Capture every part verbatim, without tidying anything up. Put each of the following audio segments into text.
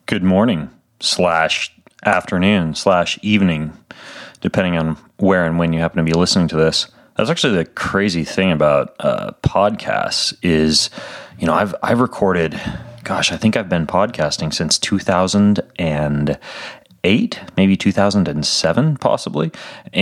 good morning slash afternoon slash evening, depending on where and when you happen to be listening to this. That's actually the crazy thing about uh, podcasts is, you know, I've I've recorded, gosh, I think I've been podcasting since two thousand eight, maybe two thousand seven, possibly.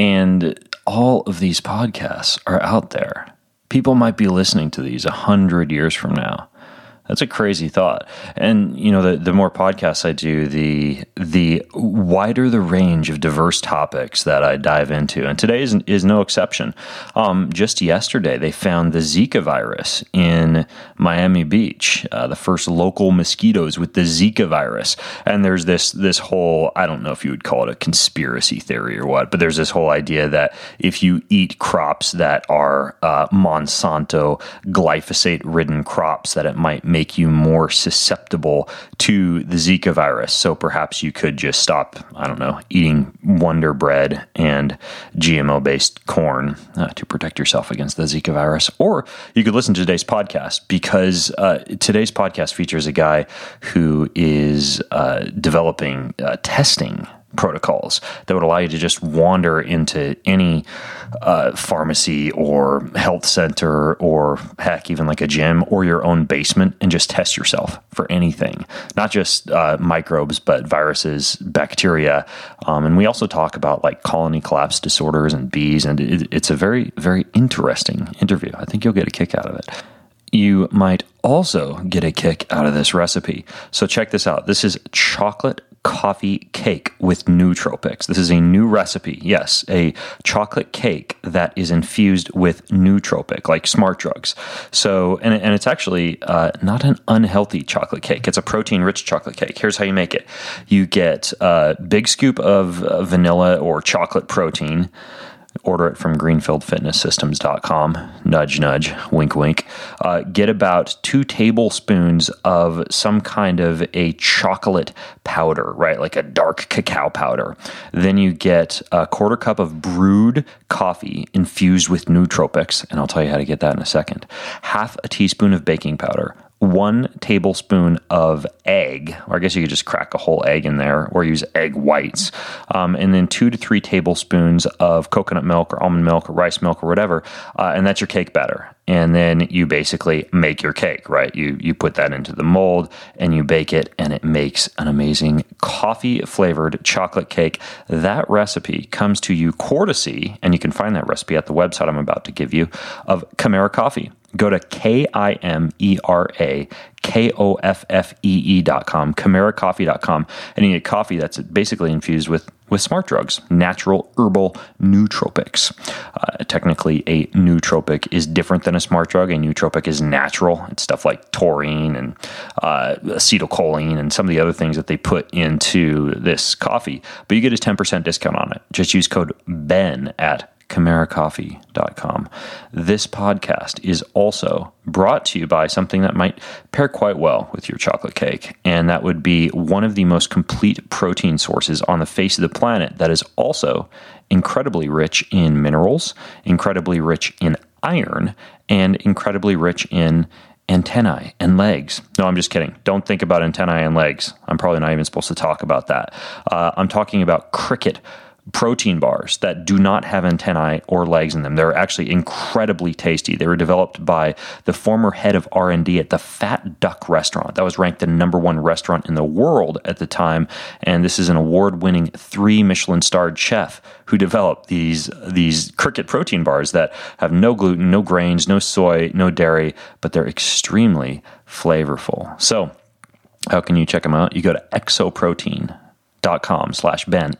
And all of these podcasts are out there. People might be listening to these a hundred years from now. That's a crazy thought. And, you know, the, the more podcasts I do, the the wider the range of diverse topics that I dive into. And today is, is no exception. Um, just yesterday, they found the Zika virus in Miami Beach, uh, the first local mosquitoes with the Zika virus. And there's this this whole, I don't know if you would call it a conspiracy theory or what, but there's this whole idea that if you eat crops that are uh, Monsanto glyphosate-ridden crops, that it might make make you more susceptible to the Zika virus. So perhaps you could just stop, I don't know, eating Wonder Bread and G M O-based corn uh, to protect yourself against the Zika virus. Or you could listen to today's podcast, because uh, today's podcast features a guy who is uh, developing uh, testing protocols that would allow you to just wander into any uh, pharmacy or health center or heck, even like a gym or your own basement and just test yourself for anything, not just uh, microbes, but viruses, bacteria. Um, and we also talk about like colony collapse disorders and bees. And it, it's a very, very interesting interview. I think you'll get a kick out of it. You might also get a kick out of this recipe. So check this out. This is chocolate coffee cake with nootropics. This is a new recipe. Yes, a chocolate cake that is infused with nootropic, like smart drugs. So, and, and it's actually uh, not an unhealthy chocolate cake. It's a protein-rich chocolate cake. Here's how you make it. You get a big scoop of uh, vanilla or chocolate protein. Order it from greenfield fitness systems dot com. Nudge, nudge, wink, wink. Uh, get about two tablespoons of some kind of a chocolate powder, right? Like a dark cacao powder. Then you get a quarter cup of brewed coffee infused with nootropics, and I'll tell you how to get that in a second. Half a teaspoon of baking powder. One tablespoon of egg, or I guess you could just crack a whole egg in there or use egg whites, um, and then two to three tablespoons of coconut milk or almond milk or rice milk or whatever, uh, and that's your cake batter. And then you basically make your cake, right? You you put that into the mold and you bake it, and it makes an amazing coffee-flavored chocolate cake. That recipe comes to you courtesy, and you can find that recipe at the website I'm about to give you, of Chimera Coffee. Go to K I M E R A K O F F E E dot com, chimera coffee dot com, and you get coffee that's basically infused with, with smart drugs, natural herbal nootropics. Uh, technically, a nootropic is different than a smart drug. A nootropic is natural. It's stuff like taurine and uh, acetylcholine and some of the other things that they put into this coffee. But you get a ten percent discount on it. Just use code BEN at chimera coffee dot com. This podcast is also brought to you by something that might pair quite well with your chocolate cake, and that would be one of the most complete protein sources on the face of the planet that is also incredibly rich in minerals, incredibly rich in iron, and incredibly rich in antennae and legs. No, I'm just kidding. Don't think about antennae and legs. I'm probably not even supposed to talk about that. Uh, I'm talking about cricket protein bars that do not have antennae or legs in them. They're actually incredibly tasty. They were developed by the former head of R and D at the Fat Duck restaurant. That was ranked the number one restaurant in the world at the time. And this is an award-winning three Michelin-starred chef who developed these, these cricket protein bars that have no gluten, no grains, no soy, no dairy, but they're extremely flavorful. So how can you check them out? You go to exoprotein dot com slash Ben,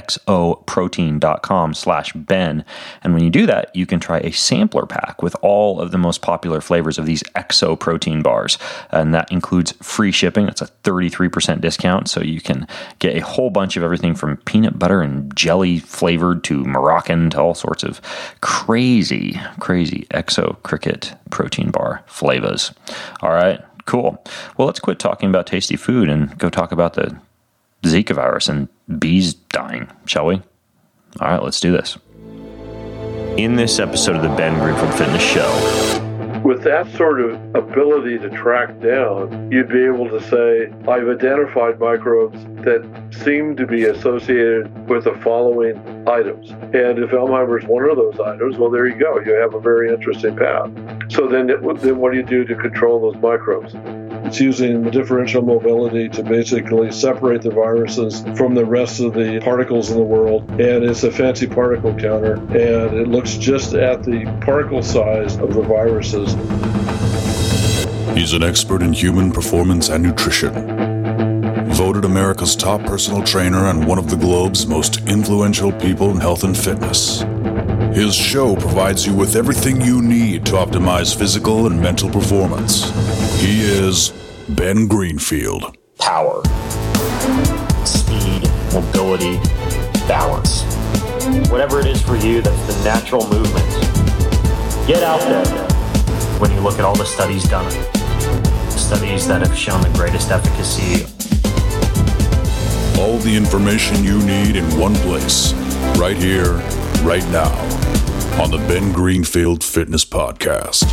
exoprotein dot com slash Ben. And when you do that, you can try a sampler pack with all of the most popular flavors of these exo protein bars. And that includes free shipping. That's a thirty-three percent discount. So you can get a whole bunch of everything from peanut butter and jelly flavored to Moroccan to all sorts of crazy, crazy exo cricket protein bar flavors. All right, cool. Well, let's quit talking about tasty food and go talk about the Zika virus and bees dying, shall we? All right, let's do this. In this episode of the Ben Greenfield Fitness Show, With that sort of ability to track down, you'd be able to say, I've identified microbes that seem to be associated with the following items. And if Alzheimer's is one of those items, well, there you go. You have a very interesting path. So then, it, then what do you do to control those microbes? It's using differential mobility to basically separate the viruses from the rest of the particles in the world. And it's a fancy particle counter, and it looks just at the particle size of the viruses. He's an expert in human performance and nutrition. Voted America's top personal trainer and one of the globe's most influential people in health and fitness. His show provides you with everything you need to optimize physical and mental performance. He is Ben Greenfield. Power, speed, mobility, balance. Whatever it is for you, that's the natural movement. Get out there. When you look at all the studies done, studies that have shown the greatest efficacy. All the information you need in one place, right here, right now, on the Ben Greenfield Fitness Podcast.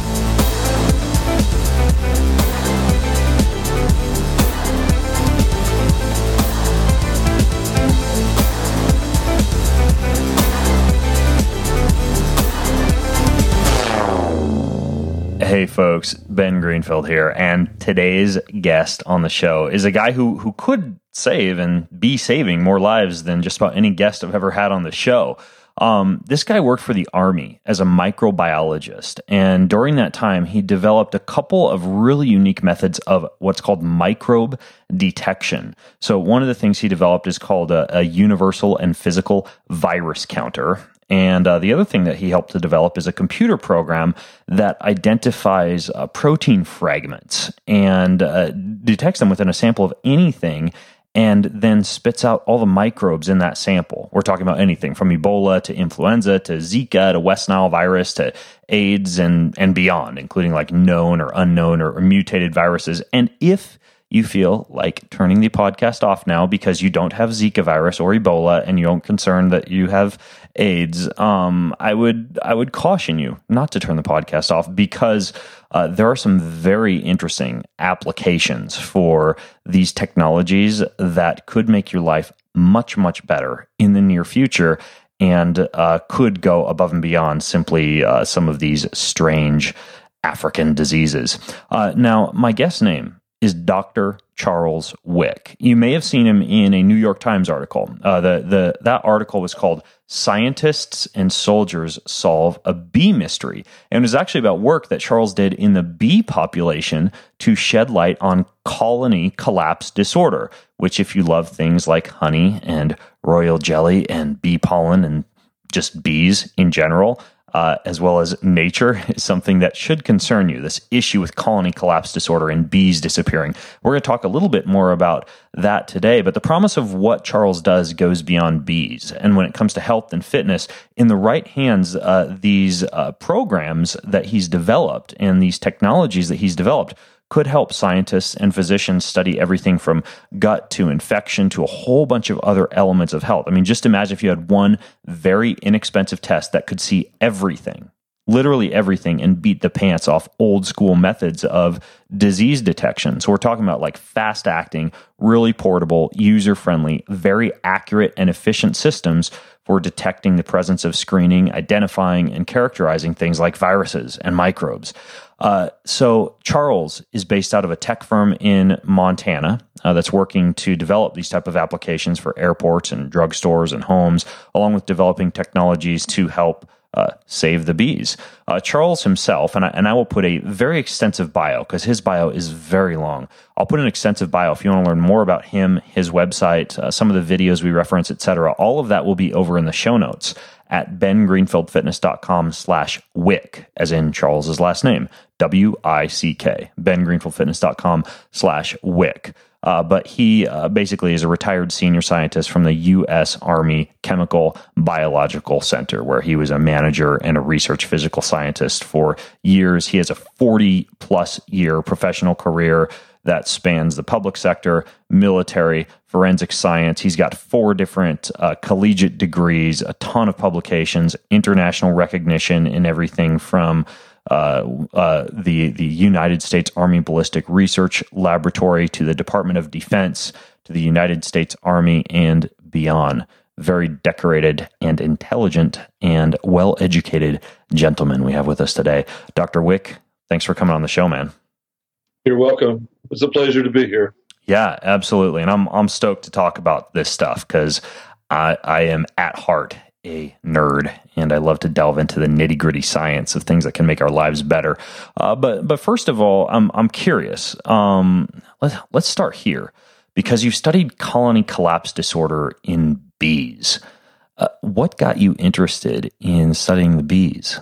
Hey folks, Ben Greenfield here, and today's guest on the show is a guy who who could save and be saving more lives than just about any guest I've ever had on the show. Um, this guy worked for the Army as a microbiologist, and during that time, he developed a couple of really unique methods of what's called microbe detection. So one of the things he developed is called a, a universal and physical virus counter. And uh, the other thing that he helped to develop is a computer program that identifies uh, protein fragments and uh, detects them within a sample of anything, and then spits out all the microbes in that sample. We're talking about anything from Ebola to influenza to Zika to West Nile virus to AIDS and, and beyond, including like known or unknown or, or mutated viruses. And if you feel like turning the podcast off now because you don't have Zika virus or Ebola and you don't concern that you have AIDS, um, I would I would caution you not to turn the podcast off, because uh, there are some very interesting applications for these technologies that could make your life much, much better in the near future, and uh, could go above and beyond simply uh, some of these strange African diseases. Uh, now, my guest name is Doctor Charles Wick. You may have seen him in a New York Times article. Uh, the the that article was called "Scientists and Soldiers Solve a Bee Mystery," and it was actually about work that Charles did in the bee population to shed light on colony collapse disorder, which, if you love things like honey and royal jelly and bee pollen and just bees in general, Uh, as well as nature, is something that should concern you, this issue with colony collapse disorder and bees disappearing. We're going to talk a little bit more about that today, but the promise of what Charles does goes beyond bees. And when it comes to health and fitness, in the right hands, uh, these uh, programs that he's developed and these technologies that he's developed could help scientists and physicians study everything from gut to infection to a whole bunch of other elements of health. I mean, just imagine if you had one very inexpensive test that could see everything, literally everything, and beat the pants off old school methods of disease detection. So we're talking about like fast acting, really portable, user friendly, very accurate and efficient systems for detecting the presence of, screening, identifying, and characterizing things like viruses and microbes. Uh, so Charles is based out of a tech firm in Montana uh, that's working to develop these type of applications for airports and drugstores and homes, along with developing technologies to help uh, save the bees. Uh, Charles himself, and I, and I will put a very extensive bio, because his bio is very long. I'll put an extensive bio if you want to learn more about him, his website, uh, some of the videos we reference, et cetera. All of that will be over in the show notes at bengreenfieldfitness.com slash wick, as in Charles's last name, W I C K, bengreenfieldfitness.com slash wick. Uh, but he uh, basically is a retired senior scientist from the U S Army Chemical Biological Center, where he was a manager and a research physical scientist for years. He has a forty plus year professional career that spans the public sector, military, forensic science. He's got four different uh, collegiate degrees, a ton of publications, international recognition in everything from uh, uh, the the United States Army Ballistic Research Laboratory to the Department of Defense to the United States Army and beyond. Very decorated and intelligent and well-educated gentleman we have with us today. Doctor Wick, thanks for coming on the show, man. You're welcome. It's a pleasure to be here. Yeah, absolutely. And I'm I'm stoked to talk about this stuff because I, I am at heart a nerd, and I love to delve into the nitty-gritty science of things that can make our lives better. Uh, but but first of all, I'm I'm curious. Um, let's let's start here because you studied colony collapse disorder in bees. Uh, what got you interested in studying the bees?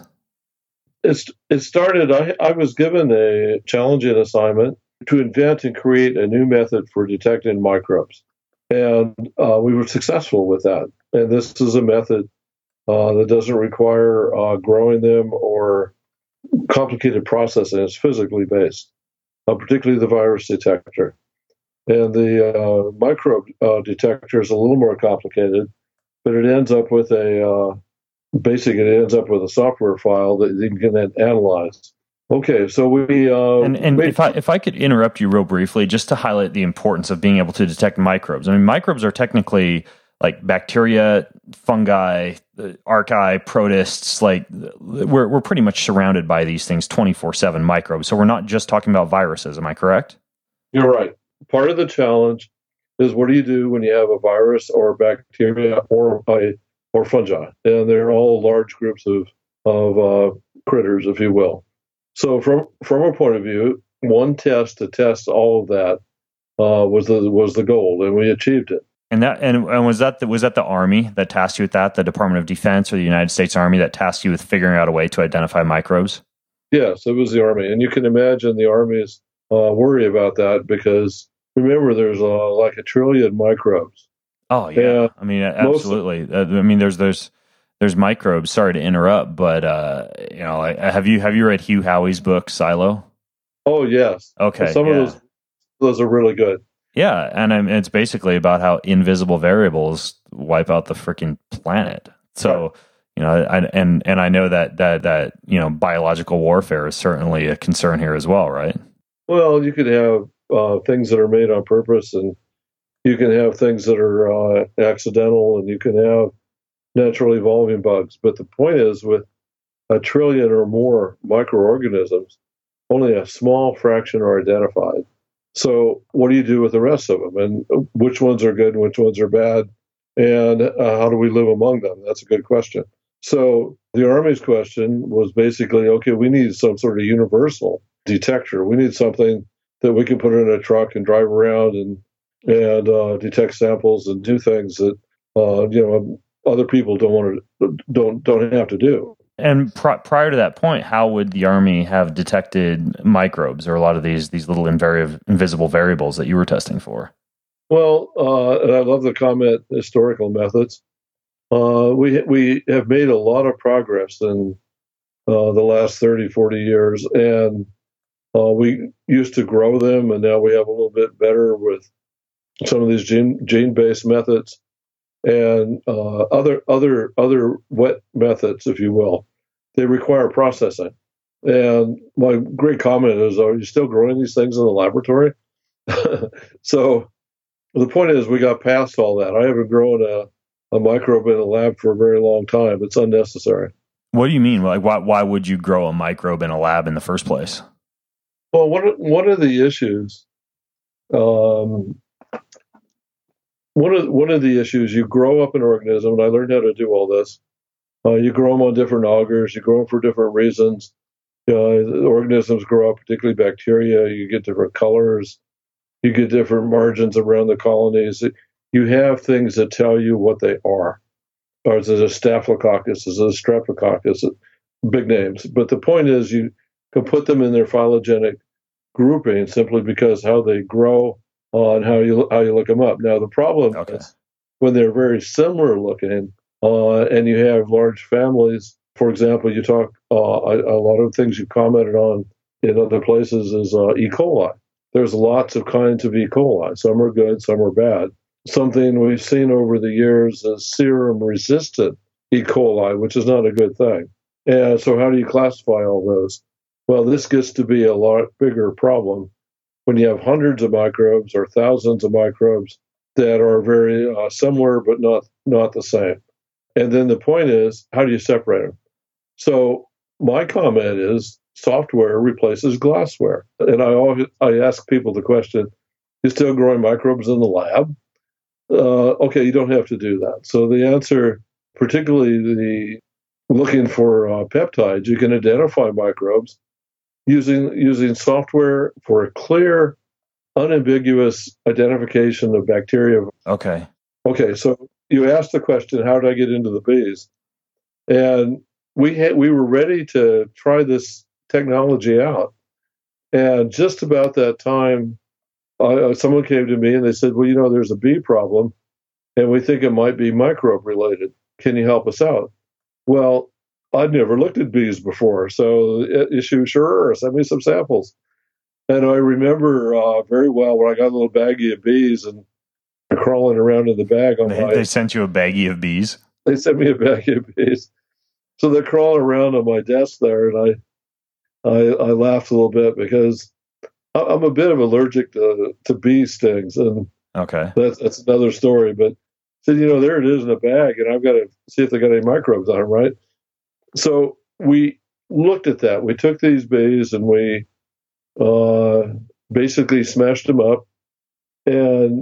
It's, it started, I, I was given a challenging assignment to invent and create a new method for detecting microbes. And uh, we were successful with that. And this is a method uh, that doesn't require uh, growing them or complicated processing. It's physically based, uh, particularly the virus detector. And the uh, microbe uh, detector is a little more complicated, but it ends up with a uh, basically it ends up with a software file that you can then analyze. Okay, so we uh, and, and if I if I could interrupt you real briefly, just to highlight the importance of being able to detect microbes. I mean, microbes are technically like bacteria, fungi, archaea, protists. Like we're we're pretty much surrounded by these things twenty-four seven microbes. So we're not just talking about viruses. Am I correct? You're right. Part of the challenge is what do you do when you have a virus or a bacteria or a or fungi, and they're all large groups of of uh, critters, if you will. So from from a point of view, one test to test all of that uh, was the was the goal, and we achieved it. And that and, and was that the, was that the Army that tasked you with that, the Department of Defense or the United States Army that tasked you with figuring out a way to identify microbes? Yes, it was the Army, and you can imagine the Army's uh, worry about that because remember, there's uh, like a trillion microbes. Oh yeah, and I mean absolutely. Of, I mean there's there's there's microbes. Sorry to interrupt, but uh, you know, have you have you read Hugh Howey's book Silo? Oh yes. Okay. Some yeah. of those those are really good. Yeah, and um, it's basically about how invisible variables wipe out the freaking planet. So right. you know, I, and and I know that that that you know biological warfare is certainly a concern here as well, right? Well, you could have uh, things that are made on purpose, and you can have things that are uh, accidental, and you can have naturally evolving bugs. But the point is, with a trillion or more microorganisms, only a small fraction are identified. So what do you do with the rest of them? And which ones are good and which ones are bad? And uh, how do we live among them? That's a good question. So the Army's question was basically, okay, we need some sort of universal detector. We need something that we can put in a truck and drive around and and uh, detect samples and do things that uh, you know other people don't want to don't don't have to do. And pr- prior to that point, how would the Army have detected microbes or a lot of these these little invari- invisible variables that you were testing for? Well, uh, and I love the comment historical methods. Uh, we we have made a lot of progress in uh, the last thirty, forty years, and uh, we used to grow them, and now we have a little bit better with some of these gene gene-based methods and uh, other other other wet methods, if you will. They require processing. And my great comment is, are you still growing these things in the laboratory? So the point is, we got past all that. I haven't grown a, a microbe in a lab for a very long time. It's unnecessary. What do you mean? Like, why why would you grow a microbe in a lab in the first place? Well, one one of the issues, um, one of one of the issues, you grow up an organism, and I learned how to do all this. Uh, you grow them on different augers. You grow them for different reasons. Uh, the organisms grow up, particularly bacteria. You get different colors. You get different margins around the colonies. You have things that tell you what they are. Or is it a staphylococcus? Is it a streptococcus? Big names. But the point is, you can put them in their phylogenetic grouping simply because how they grow uh, and how you how you look them up. Now the problem okay. is when they're very similar looking. Uh, and you have large families. For example, you talk uh, a, a lot of things you commented on in other places is uh, E. coli. There's lots of kinds of E. coli. Some are good, some are bad. Something we've seen over the years is serum-resistant E. coli, which is not a good thing. And so how do you classify all those? Well, this gets to be a lot bigger problem when you have hundreds of microbes or thousands of microbes that are very uh, similar but not not the same. And then the point is, how do you separate them? So my comment is, software replaces glassware. And I always I ask people the question, you still growing microbes in the lab? Uh, okay, you don't have to do that. So the answer, particularly the looking for uh, peptides, you can identify microbes using using software for a clear, unambiguous identification of bacteria. Okay. Okay, so you asked the question, how did I get into the bees? And we had, we were ready to try this technology out. And just about that time, uh, someone came to me and they said, well, you know, there's a bee problem, and we think it might be microbe related. Can you help us out? Well, I'd never looked at bees before, so issue, sure, send me some samples. And I remember uh, very well when I got a little baggie of bees and crawling around in the bag on they, my... They sent you a baggie of bees? They sent me a baggie of bees. So they're crawling around on my desk there, and I, I, I laughed a little bit because I'm a bit of allergic to, to bee stings, and okay, that's, that's another story. But I said, you know, there it is in a bag, and I've got to see if they got any microbes on them, right? So we looked at that. We took these bees and we uh, basically smashed them up, and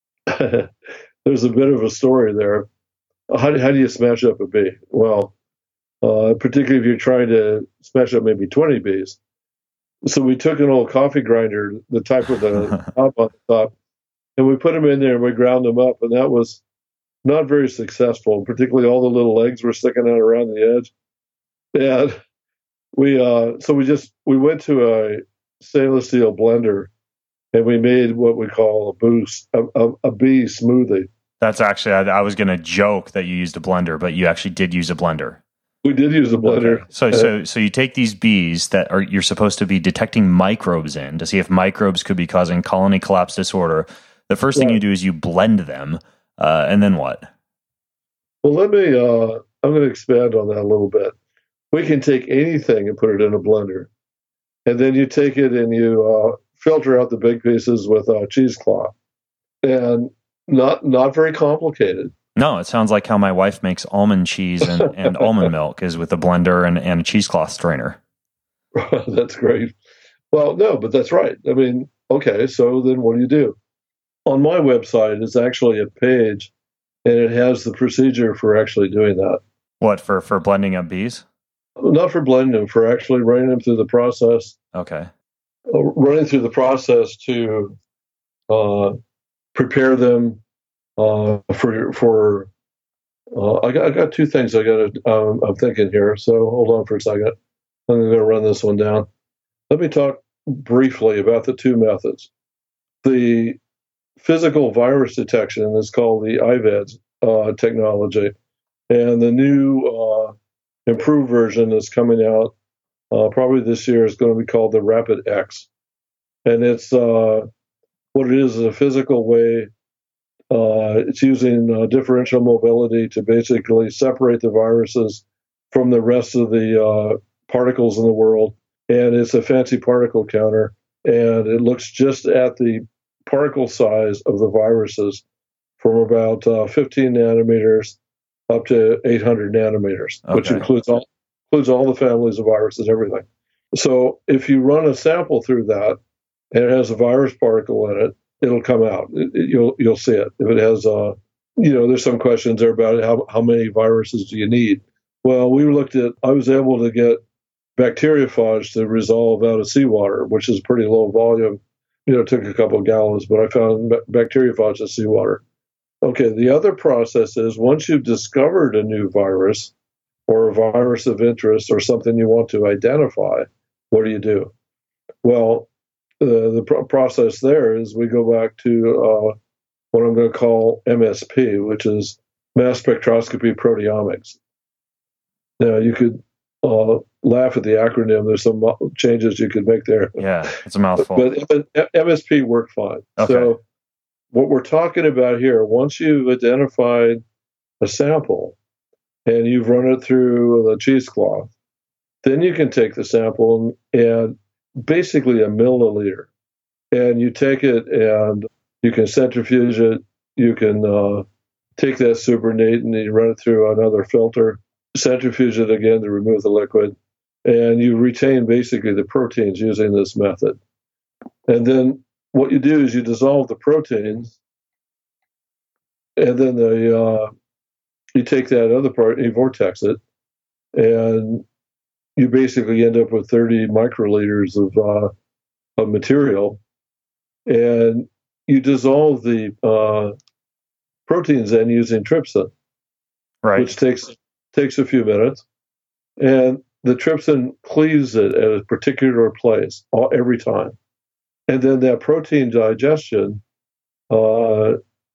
there's a bit of a story there. How do, how do you smash up a bee? Well, uh, particularly if you're trying to smash up maybe twenty bees. So we took an old coffee grinder, the type with the top on the top, and we put them in there and we ground them up, and that was not very successful. Particularly all the little legs were sticking out around the edge. And we uh, so we just we went to a stainless steel blender, and we made what we call a boost, a, a, a bee smoothie. That's actually, I, I was going to joke that you used a blender, but you actually did use a blender. We did use a blender. Okay. So, so, so you take these bees that are you're supposed to be detecting microbes in to see if microbes could be causing colony collapse disorder. The first thing yeah. you do is you blend them, uh, and then what? Well, let me. Uh, I'm going to expand on that a little bit. We can take anything and put it in a blender, and then you take it and you uh, filter out the big pieces with a cheesecloth, and not not very complicated. No, it sounds like how my wife makes almond cheese and, and almond milk is with a blender and, and a cheesecloth strainer. That's great. Well, no, but that's right. I mean, okay, so then what do you do? On my website is actually a page, and it has the procedure for actually doing that. What, for, for blending up bees? Not for blending them, for actually running them through the process. Okay. Uh, running through the process to uh, prepare them uh, for for. Uh, I got I got two things I got to. Um, I'm thinking here, so hold on for a second. I'm going to run this one down. Let me talk briefly about the two methods. The physical virus detection is called the I V A D S uh, technology, and the new uh, improved version is coming out uh, probably this year. Is going to be called the Rapid X, and it's uh, what it is is a physical way. Uh, it's using uh, differential mobility to basically separate the viruses from the rest of the uh, particles in the world, and it's a fancy particle counter, and it looks just at the particle size of the viruses from about uh, fifteen nanometers up to eight hundred nanometers, okay. which includes all includes all the families of viruses, everything. So if you run a sample through that, and it has a virus particle in it, it'll come out. It, it, you'll you'll see it. If it has, uh, you know, there's some questions there about how how many viruses do you need. Well, we looked at. I was able to get bacteriophage to resolve out of seawater, which is pretty low volume. You know, it took a couple of gallons, but I found bacteriophage in seawater. Okay, the other process is once you've discovered a new virus or a virus of interest or something you want to identify, what do you do? Well, uh, the pr- process there is we go back to uh, what I'm going to call M S P, which is mass spectroscopy proteomics. Now, you could uh, laugh at the acronym. There's some changes you could make there. Yeah, it's a mouthful. But, but M S P worked fine. Okay. So what we're talking about here, once you've identified a sample and you've run it through the cheesecloth, Then you can take the sample and, and basically a milliliter, and you take it and you can centrifuge it. You can uh, take that supernatant and you run it through another filter, centrifuge it again to remove the liquid, and you retain basically the proteins using this method. And then what you do is you dissolve the proteins, and then the uh, you take that other part, you vortex it, and you basically end up with thirty microliters of uh, of material, and you dissolve the uh, proteins then using trypsin, right? Which takes takes a few minutes, and the trypsin cleaves it at a particular place all, every time, and then that protein digestion, uh,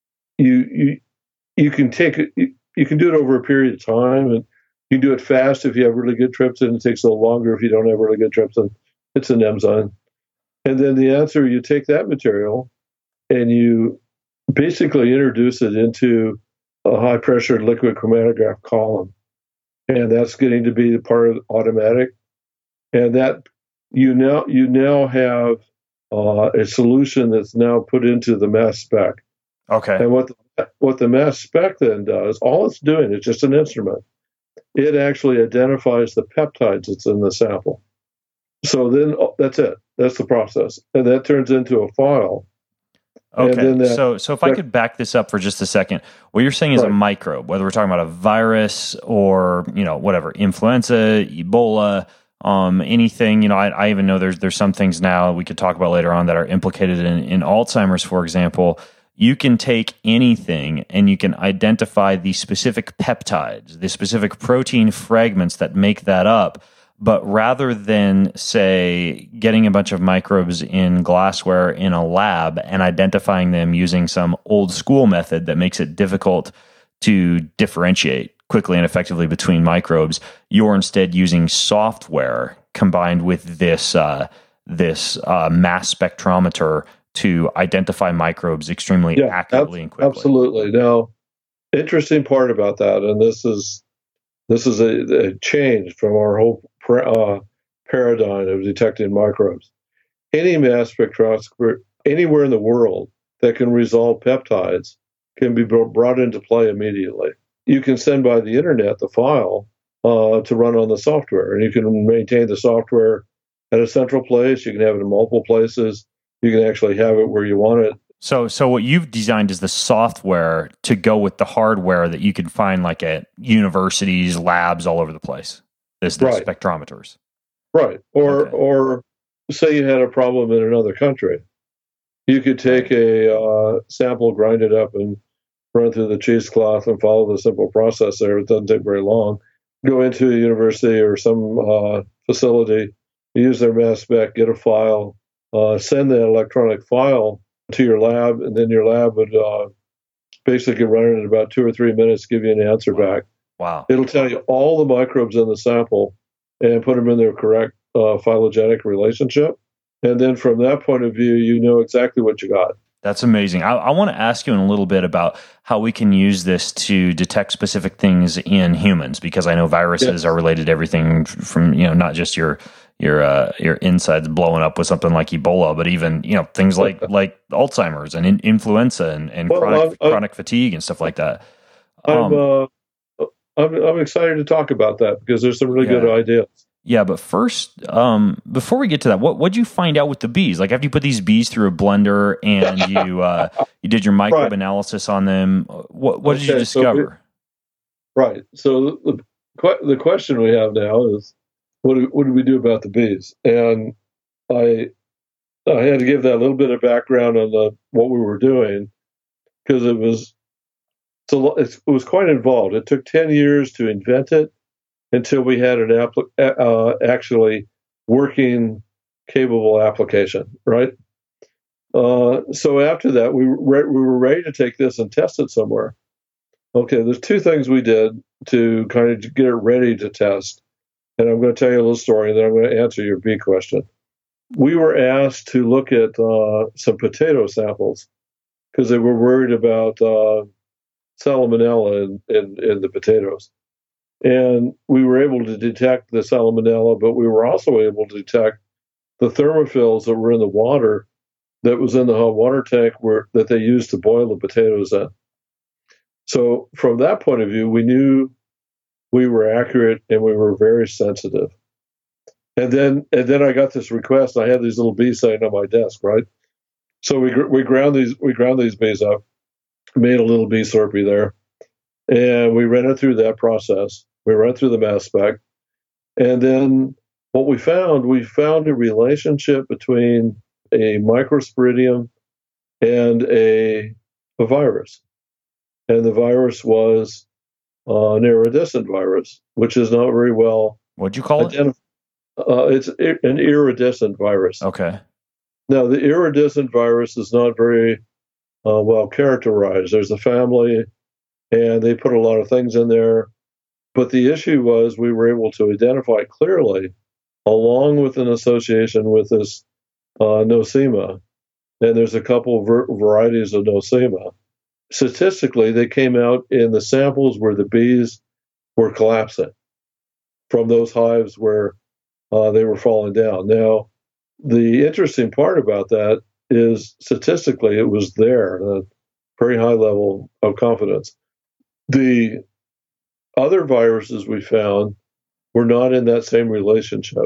you you you can take it. You, you can do it over a period of time, and you can do it fast if you have really good trypsin. It takes a little longer if you don't have really good trypsin. It's an enzyme. And then the answer, you take that material and you basically introduce it into a high-pressure liquid chromatograph column. And that's getting to be part of automatic. And that you now you now have uh, a solution that's now put into the mass spec. Okay. And what the, what the mass spec then does, all it's doing is just an instrument. It actually identifies the peptides that's in the sample. So then oh, that's it. That's the process. And that turns into a file. Okay. That, so so if that, I could back this up for just a second, what you're saying is right. A microbe, whether we're talking about a virus or, you know, whatever, influenza, Ebola, um, anything, you know, I, I even know there's there's some things now we could talk about later on that are implicated in, in Alzheimer's, for example. You can take anything and you can identify the specific peptides, the specific protein fragments that make that up. But rather than, say, getting a bunch of microbes in glassware in a lab and identifying them using some old school method that makes it difficult to differentiate quickly and effectively between microbes, you're instead using software combined with this uh, this uh, mass spectrometer to identify microbes extremely yeah, accurately ab- and quickly. Absolutely. Now, interesting part about that, and this is this is a, a change from our whole uh, paradigm of detecting microbes. Any mass spectroscopy anywhere in the world that can resolve peptides can be brought into play immediately. You can send by the internet the file uh, to run on the software, and you can maintain the software at a central place. You can have it in multiple places. You can actually have it where you want it. So, so what you've designed is the software to go with the hardware that you can find like at universities, labs all over the place. This, the right. spectrometers. Right. Or, okay. or say you had a problem in another country. You could take a uh, sample, grind it up, and run through the cheesecloth and follow the simple process there. It doesn't take very long. Go into a university or some uh, facility, use their mass spec, get a file, uh, send the electronic file to your lab, and then your lab would uh, basically run it in about two or three minutes, give you an answer wow. back. Wow. It'll tell you all the microbes in the sample and put them in their correct uh, phylogenetic relationship. And then from that point of view, you know exactly what you got. That's amazing. I, I want to ask you in a little bit about how we can use this to detect specific things in humans, because I know viruses yes. are related to everything from, you know, not just your your uh, your insides blowing up with something like Ebola, but even, you know, things like like Alzheimer's and in, influenza and, and well, chronic, I'm, I'm, chronic fatigue and stuff like that. Um, I'm, uh, I'm I'm excited to talk about that because there's some really yeah. good ideas. Yeah, but first, um, before we get to that, what what'd you find out with the bees? Like, after you put these bees through a blender and you uh, you did your microbe right. analysis on them, what what did okay, you discover? So we, right. So the the question we have now is, what do, what do we do about the bees? And I I had to give that a little bit of background on the what we were doing because it was so it was quite involved. It took ten years to invent it until we had an apl- uh, actually working, capable application, right? Uh, so after that, we were, re- we were ready to take this and test it somewhere. Okay, there's two things we did to kind of get it ready to test. And I'm going to tell you a little story, and then I'm going to answer your bee question. We were asked to look at uh, some potato samples because they were worried about uh, salmonella in, in, in the potatoes. And we were able to detect the salmonella, but we were also able to detect the thermophils that were in the water that was in the hot water tank where, that they used to boil the potatoes in. So from that point of view, we knew we were accurate and we were very sensitive. And then and then I got this request. I had these little bees sitting on my desk, right? So we we ground these we ground these bees up, made a little bee Slurpee there, and we ran it through that process. We ran through the mass spec, and then what we found, we found a relationship between a microsporidium and a, a virus. And the virus was uh, an iridescent virus, which is not very well. What'd you call identif- it? Uh, it's an iridescent virus. Okay. Now, the iridescent virus is not very uh, well characterized. There's a family, and they put a lot of things in there. But the issue was we were able to identify clearly, along with an association with this uh, Nosema, and there's a couple of ver- varieties of Nosema. Statistically, they came out in the samples where the bees were collapsing from those hives where uh, they were falling down. Now, the interesting part about that is statistically it was there, a very high level of confidence. The other viruses we found were not in that same relationship.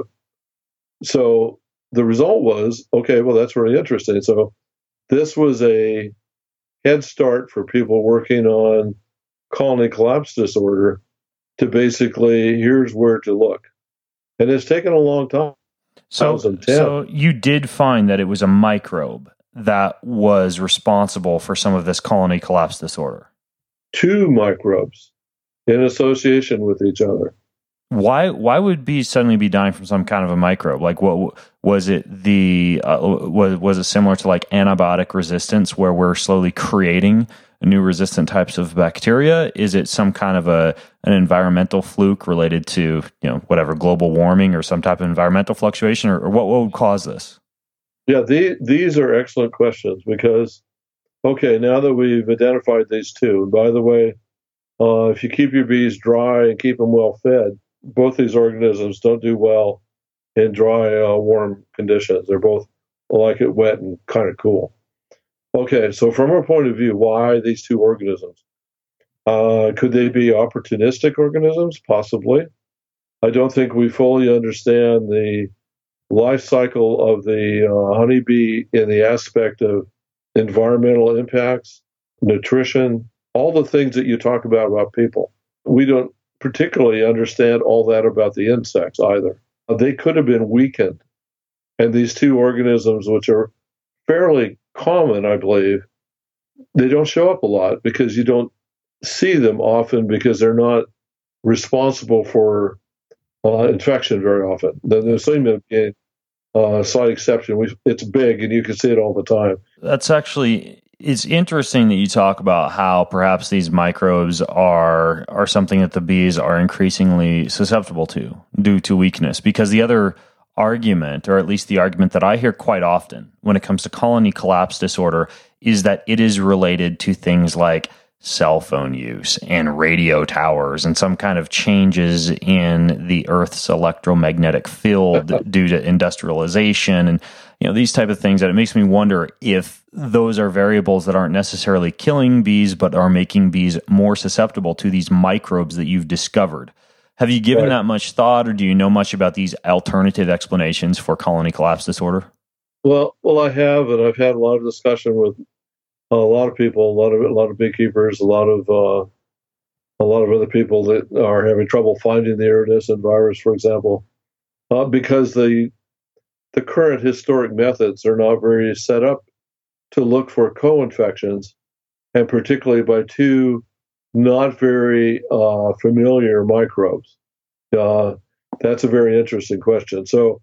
So the result was, okay, well, that's really interesting. So this was a head start for people working on colony collapse disorder to basically, here's where to look. And it's taken a long time. So, so you did find that it was a microbe that was responsible for some of this colony collapse disorder. Two microbes in association with each other. Why why would bees suddenly be dying from some kind of a microbe? Like, what was it? The uh, was was it similar to like antibiotic resistance, where we're slowly creating new resistant types of bacteria? Is it some kind of a an environmental fluke related to, you know, whatever, global warming or some type of environmental fluctuation, or, or what what would cause this? Yeah, the, these are excellent questions because, okay, now that we've identified these two, and by the way, uh, if you keep your bees dry and keep them well fed, both these organisms don't do well in dry, uh, warm conditions. They're both like it wet and kind of cool. Okay, so from our point of view, why these two organisms? Uh, could they be opportunistic organisms? Possibly. I don't think we fully understand the life cycle of the uh, honeybee in the aspect of environmental impacts, nutrition, all the things that you talk about about people. We don't particularly understand all that about the insects either. They could have been weakened. And these two organisms, which are fairly common, I believe, they don't show up a lot because you don't see them often because they're not responsible for uh, infection very often. The Nosema being a slight exception. We've, it's big and you can see it all the time. That's actually... It's interesting that you talk about how perhaps these microbes are are something that the bees are increasingly susceptible to due to weakness. Because the other argument, or at least the argument that I hear quite often when it comes to colony collapse disorder, is that it is related to things like cell phone use and radio towers and some kind of changes in the Earth's electromagnetic field due to industrialization and, you know, these type of things. That it makes me wonder if those are variables that aren't necessarily killing bees, but are making bees more susceptible to these microbes that you've discovered. Have you given right. that much thought, or do you know much about these alternative explanations for colony collapse disorder? Well, well, I have, and I've had a lot of discussion with a lot of people, a lot of a lot of beekeepers, a lot of uh, a lot of other people that are having trouble finding the iridescent virus, for example, uh, because the the current historic methods are not very set up to look for co-infections, and particularly by two not very uh, familiar microbes. Uh, that's a very interesting question. So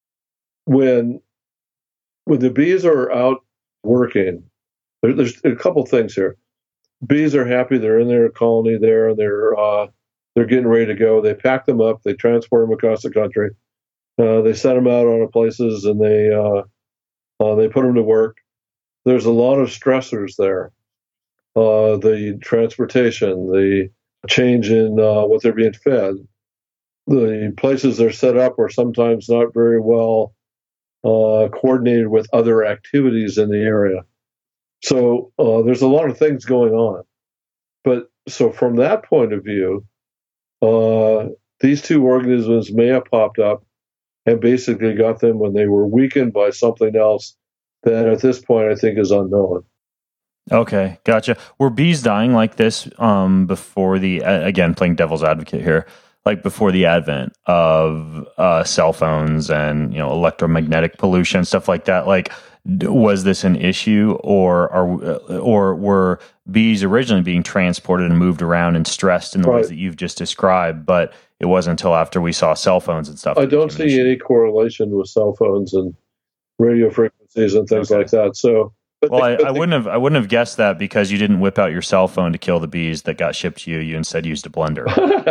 when when the bees are out working, there, there's a couple things here. Bees are happy; they're in their colony there, and they're uh, they're getting ready to go. They pack them up, they transport them across the country, uh, they send them out on places, and they uh, uh, they put them to work. There's a lot of stressors there. Uh, the transportation, the change in uh, what they're being fed. The places they're set up are sometimes not very well uh, coordinated with other activities in the area. So uh, there's a lot of things going on. But so from that point of view, uh, these two organisms may have popped up and basically got them when they were weakened by something else that at this point I think is unknown. Okay, gotcha. Were bees dying like this um, before the, uh, again, playing devil's advocate here, like before the advent of uh, cell phones and, you know, electromagnetic pollution, stuff like that? Like, d- was this an issue, or are, uh, or were bees originally being transported and moved around and stressed in the Right. ways that you've just described, but it wasn't until after we saw cell phones and stuff? I that don't became an see issue? any correlation with cell phones and radio frequencies and things Okay. like that. So, but Well, the- I, but I the- wouldn't have. I wouldn't have guessed that because you didn't whip out your cell phone to kill the bees that got shipped to you. You instead used a blender.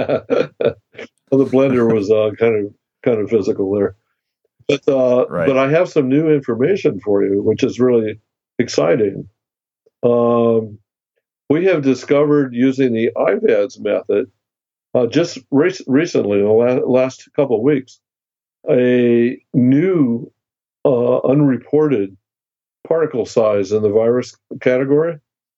well, the blender was uh, kind of kind of physical there, but uh, Right. but I have some new information for you, which is really exciting. Um, we have discovered using the I V A D S method uh, just re- recently, in the la- last couple of weeks, a new uh, unreported particle size in the virus category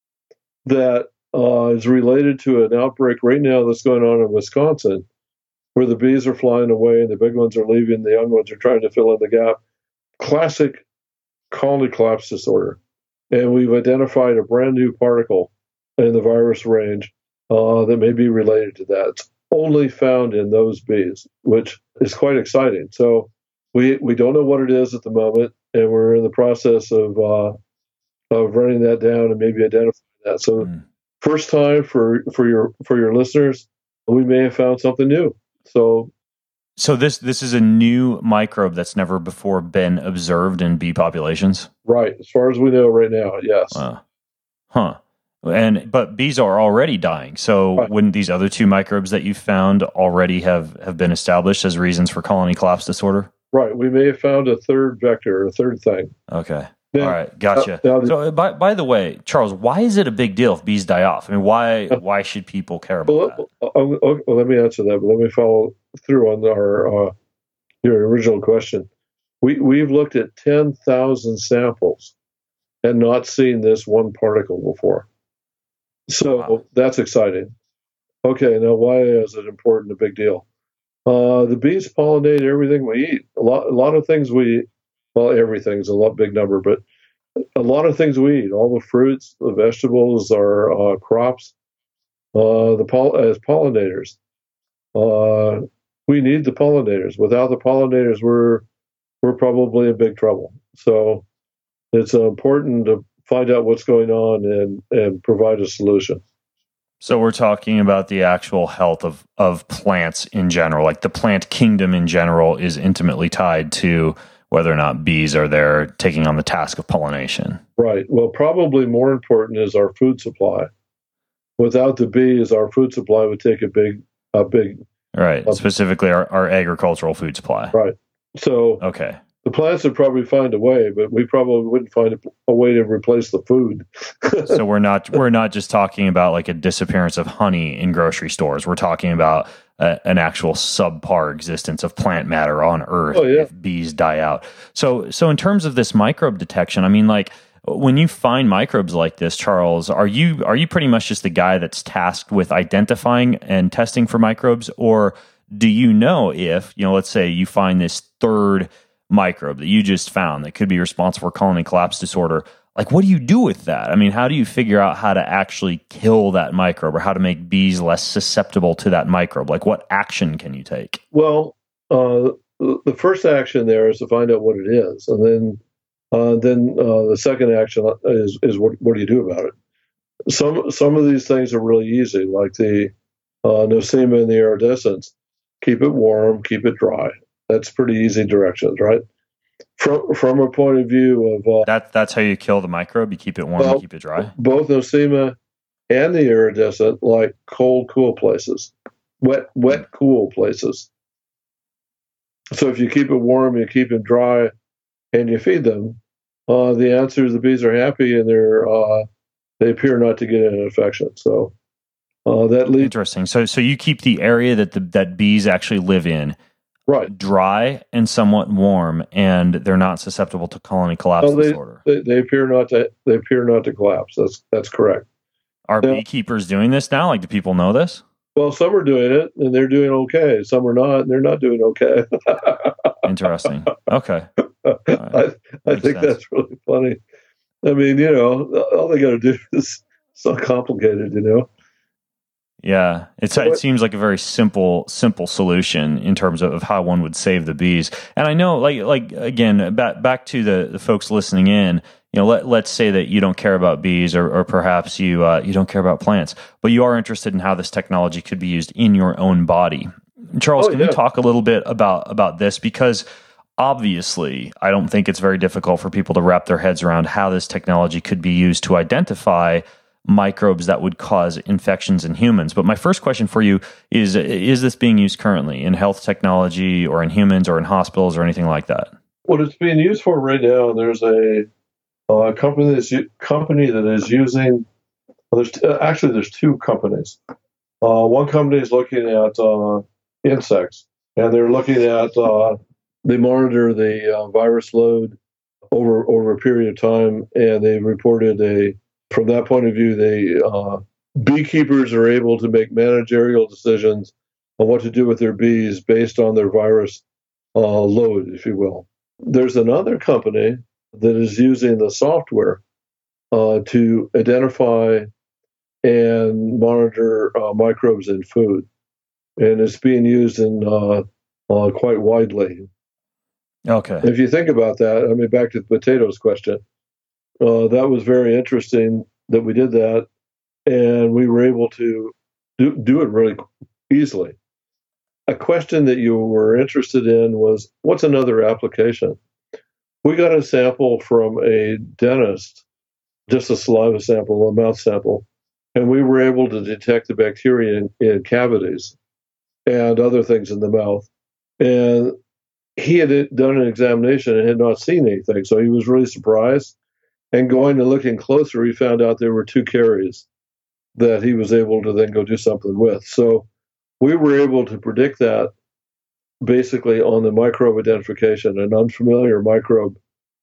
that uh, is related to an outbreak right now that's going on in Wisconsin, where the bees are flying away and the big ones are leaving, the young ones are trying to fill in the gap. Classic colony collapse disorder. And we've identified a brand new particle in the virus range uh, that may be related to that. It's only found in those bees, which is quite exciting. So we we don't know what it is at the moment, and we're in the process of uh, of running that down and maybe identifying that. So Mm. first time for for your for your listeners, we may have found something new. So So this this is a new microbe that's never before been observed in bee populations. right, as far as we know right now, yes. Wow. Huh. And but bees are already dying. So Right. wouldn't these other two microbes that you found already have have been established as reasons for colony collapse disorder? Right, we may have found a third vector, a third thing. Okay. Now- All right, gotcha. now the- so, uh, by by the way, Charles, why is it a big deal if bees die off? I mean, why why should people care about Well, that? let, I'll- I'll- well, let me answer that, but let me follow through on our uh, your original question. We we've looked at ten thousand samples and not seen this one particle before. So Wow. that's exciting. Okay, now why is it important? A big deal. Uh, the bees pollinate everything we eat. A lot, a lot of things we eat. Well, everything's a lot big number, but a lot of things we eat. All the fruits, the vegetables, our uh, crops, uh, the poll- as pollinators. Uh, we need the pollinators. Without the pollinators, we're we're probably in big trouble. So it's uh, important to find out what's going on and and provide a solution. So we're talking about the actual health of, of plants in general. Like the plant kingdom in general is intimately tied to whether or not bees are there taking on the task of pollination. Right. Well, probably more important is our food supply. Without the bees, our food supply would take a big, a big. Right. Um, Specifically our, our agricultural food supply. Right. So Okay. the plants would probably find a way, but we probably wouldn't find a, a way to replace the food. So we're not we're not just talking about like a disappearance of honey in grocery stores. We're talking about a, an actual subpar existence of plant matter on Earth Oh, yeah. if bees die out. So so in terms of this microbe detection, I mean, like when you find microbes like this, Charles, are you are you pretty much just the guy that's tasked with identifying and testing for microbes, or do you know if, you know, let's say you find this third microbe that you just found that could be responsible for colony collapse disorder? Like, what do you do with that? I mean, how do you figure out how to actually kill that microbe or how to make bees less susceptible to that microbe? Like, what action can you take? Well, uh, the first action there is to find out what it is, and then uh, then uh, the second action is is what what do you do about it? Some some of these things are really easy, like the uh, nosema and the iridescence. Keep it warm, keep it dry. That's pretty easy directions, right? From from a point of view of uh, That that's how you kill the microbe. You keep it warm Well, and keep it dry. both nosema and the iridescent, like cold, cool places, wet, wet, cool places. So if you keep it warm, you keep it dry, and you feed them, uh, the answer is the bees are happy and they're uh, they appear not to get an infection. So Uh, that leads Interesting. So, so you keep the area that the, that bees actually live in right dry and somewhat warm, and they're not susceptible to colony collapse well, they, disorder. They, they appear not to. They appear not to collapse. That's that's correct. Are now, beekeepers doing this now? Like, do people know this? Well, some are doing it, and they're doing okay. Some are not, and they're not doing okay. Interesting. Okay. Right. I, I think sense. That's really funny. I mean, you know, all they got to do is it's not complicated, you know. Yeah, it's it seems like a very simple simple solution in terms of, of how one would save the bees. And I know, like like again, back back to the, the folks listening in. You know, let let's say that you don't care about bees, or, or perhaps you uh, you don't care about plants, but you are interested in how this technology could be used in your own body. Charles, oh, can yeah. you talk a little bit about about this? Because obviously, I don't think it's very difficult for people to wrap their heads around how this technology could be used to identify microbes that would cause infections in humans. But my first question for you is, is this being used currently in health technology or in humans or in hospitals or anything like that? What it's being used for right now, there's a, a company, that's, company that is using, well, there's uh, actually there's two companies. Uh, one company is looking at uh, insects, and they're looking at, uh, they monitor the uh, virus load over, over a period of time, and they reported a From that point of view, they uh, beekeepers are able to make managerial decisions on what to do with their bees based on their virus uh, load, if you will. There's another company that is using the software uh, to identify and monitor uh, microbes in food, and it's being used in uh, uh, quite widely. Okay. If you think about that, I mean, back to the potatoes question. Uh, that was very interesting that we did that, and we were able to do, do it really easily. A question that you were interested in was, what's another application? We got a sample from a dentist, just a saliva sample, a mouth sample, and we were able to detect the bacteria in, in cavities and other things in the mouth. And he had done an examination and had not seen anything, so he was really surprised. And going and looking closer, he found out there were two caries that he was able to then go do something with. So we were able to predict that basically on the microbe identification, an unfamiliar microbe.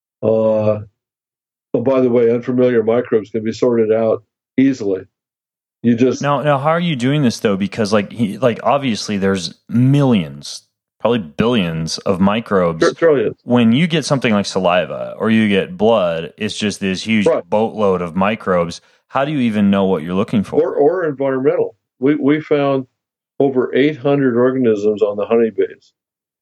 Uh, oh, by the way, unfamiliar microbes can be sorted out easily. You just now, now, how are you doing this though? Because like, he, like obviously, there's millions, probably billions of microbes. Trillions. When you get something like saliva or you get blood, it's just this huge right. boatload of microbes. How do you even know what you're looking for? Or, or environmental. We we found over eight hundred organisms on the honeybees.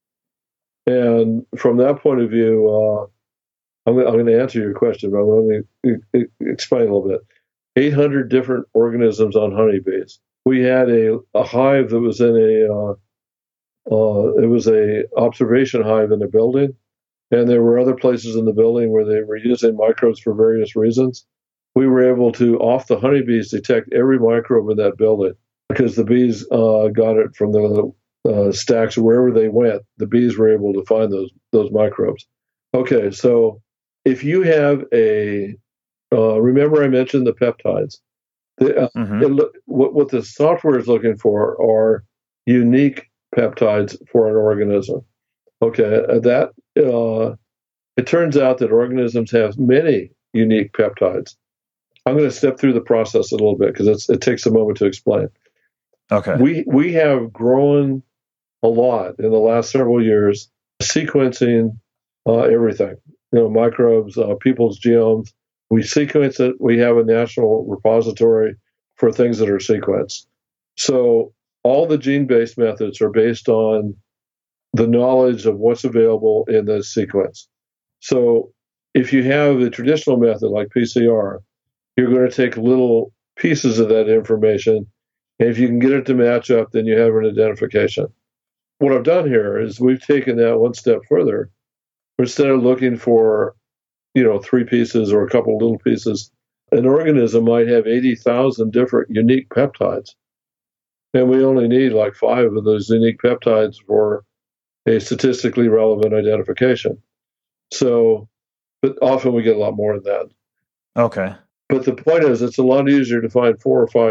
And from that point of view, uh, I'm, I'm going to answer your question, but I'm going to explain a little bit. eight hundred different organisms on honeybees. We had a, a hive that was in a... Uh, Uh, it was a observation hive in a building, and there were other places in the building where they were using microbes for various reasons. We were able to, off the honeybees, detect every microbe in that building because the bees uh, got it from the uh, stacks wherever they went. The bees were able to find those those microbes. Okay, so if you have a, uh, remember I mentioned the peptides. The, uh, mm-hmm. it, what, what the software is looking for are unique peptides for an organism. Okay, that uh, it turns out that organisms have many unique peptides. I'm going to step through the process a little bit because it takes a moment to explain. Okay, we we have grown a lot in the last several years, sequencing uh, everything. You know, microbes, uh, people's genomes. We sequence it. We have a national repository for things that are sequenced. So all the gene-based methods are based on the knowledge of what's available in the sequence. So if you have a traditional method like P C R, you're going to take little pieces of that information, and if you can get it to match up, then you have an identification. What I've done here is we've taken that one step further. Instead of looking for, you know, three pieces or a couple of little pieces, an organism might have eighty thousand different unique peptides. And we only need like five of those unique peptides for a statistically relevant identification. So, but often we get a lot more than that. Okay. But the point is, it's a lot easier to find four or five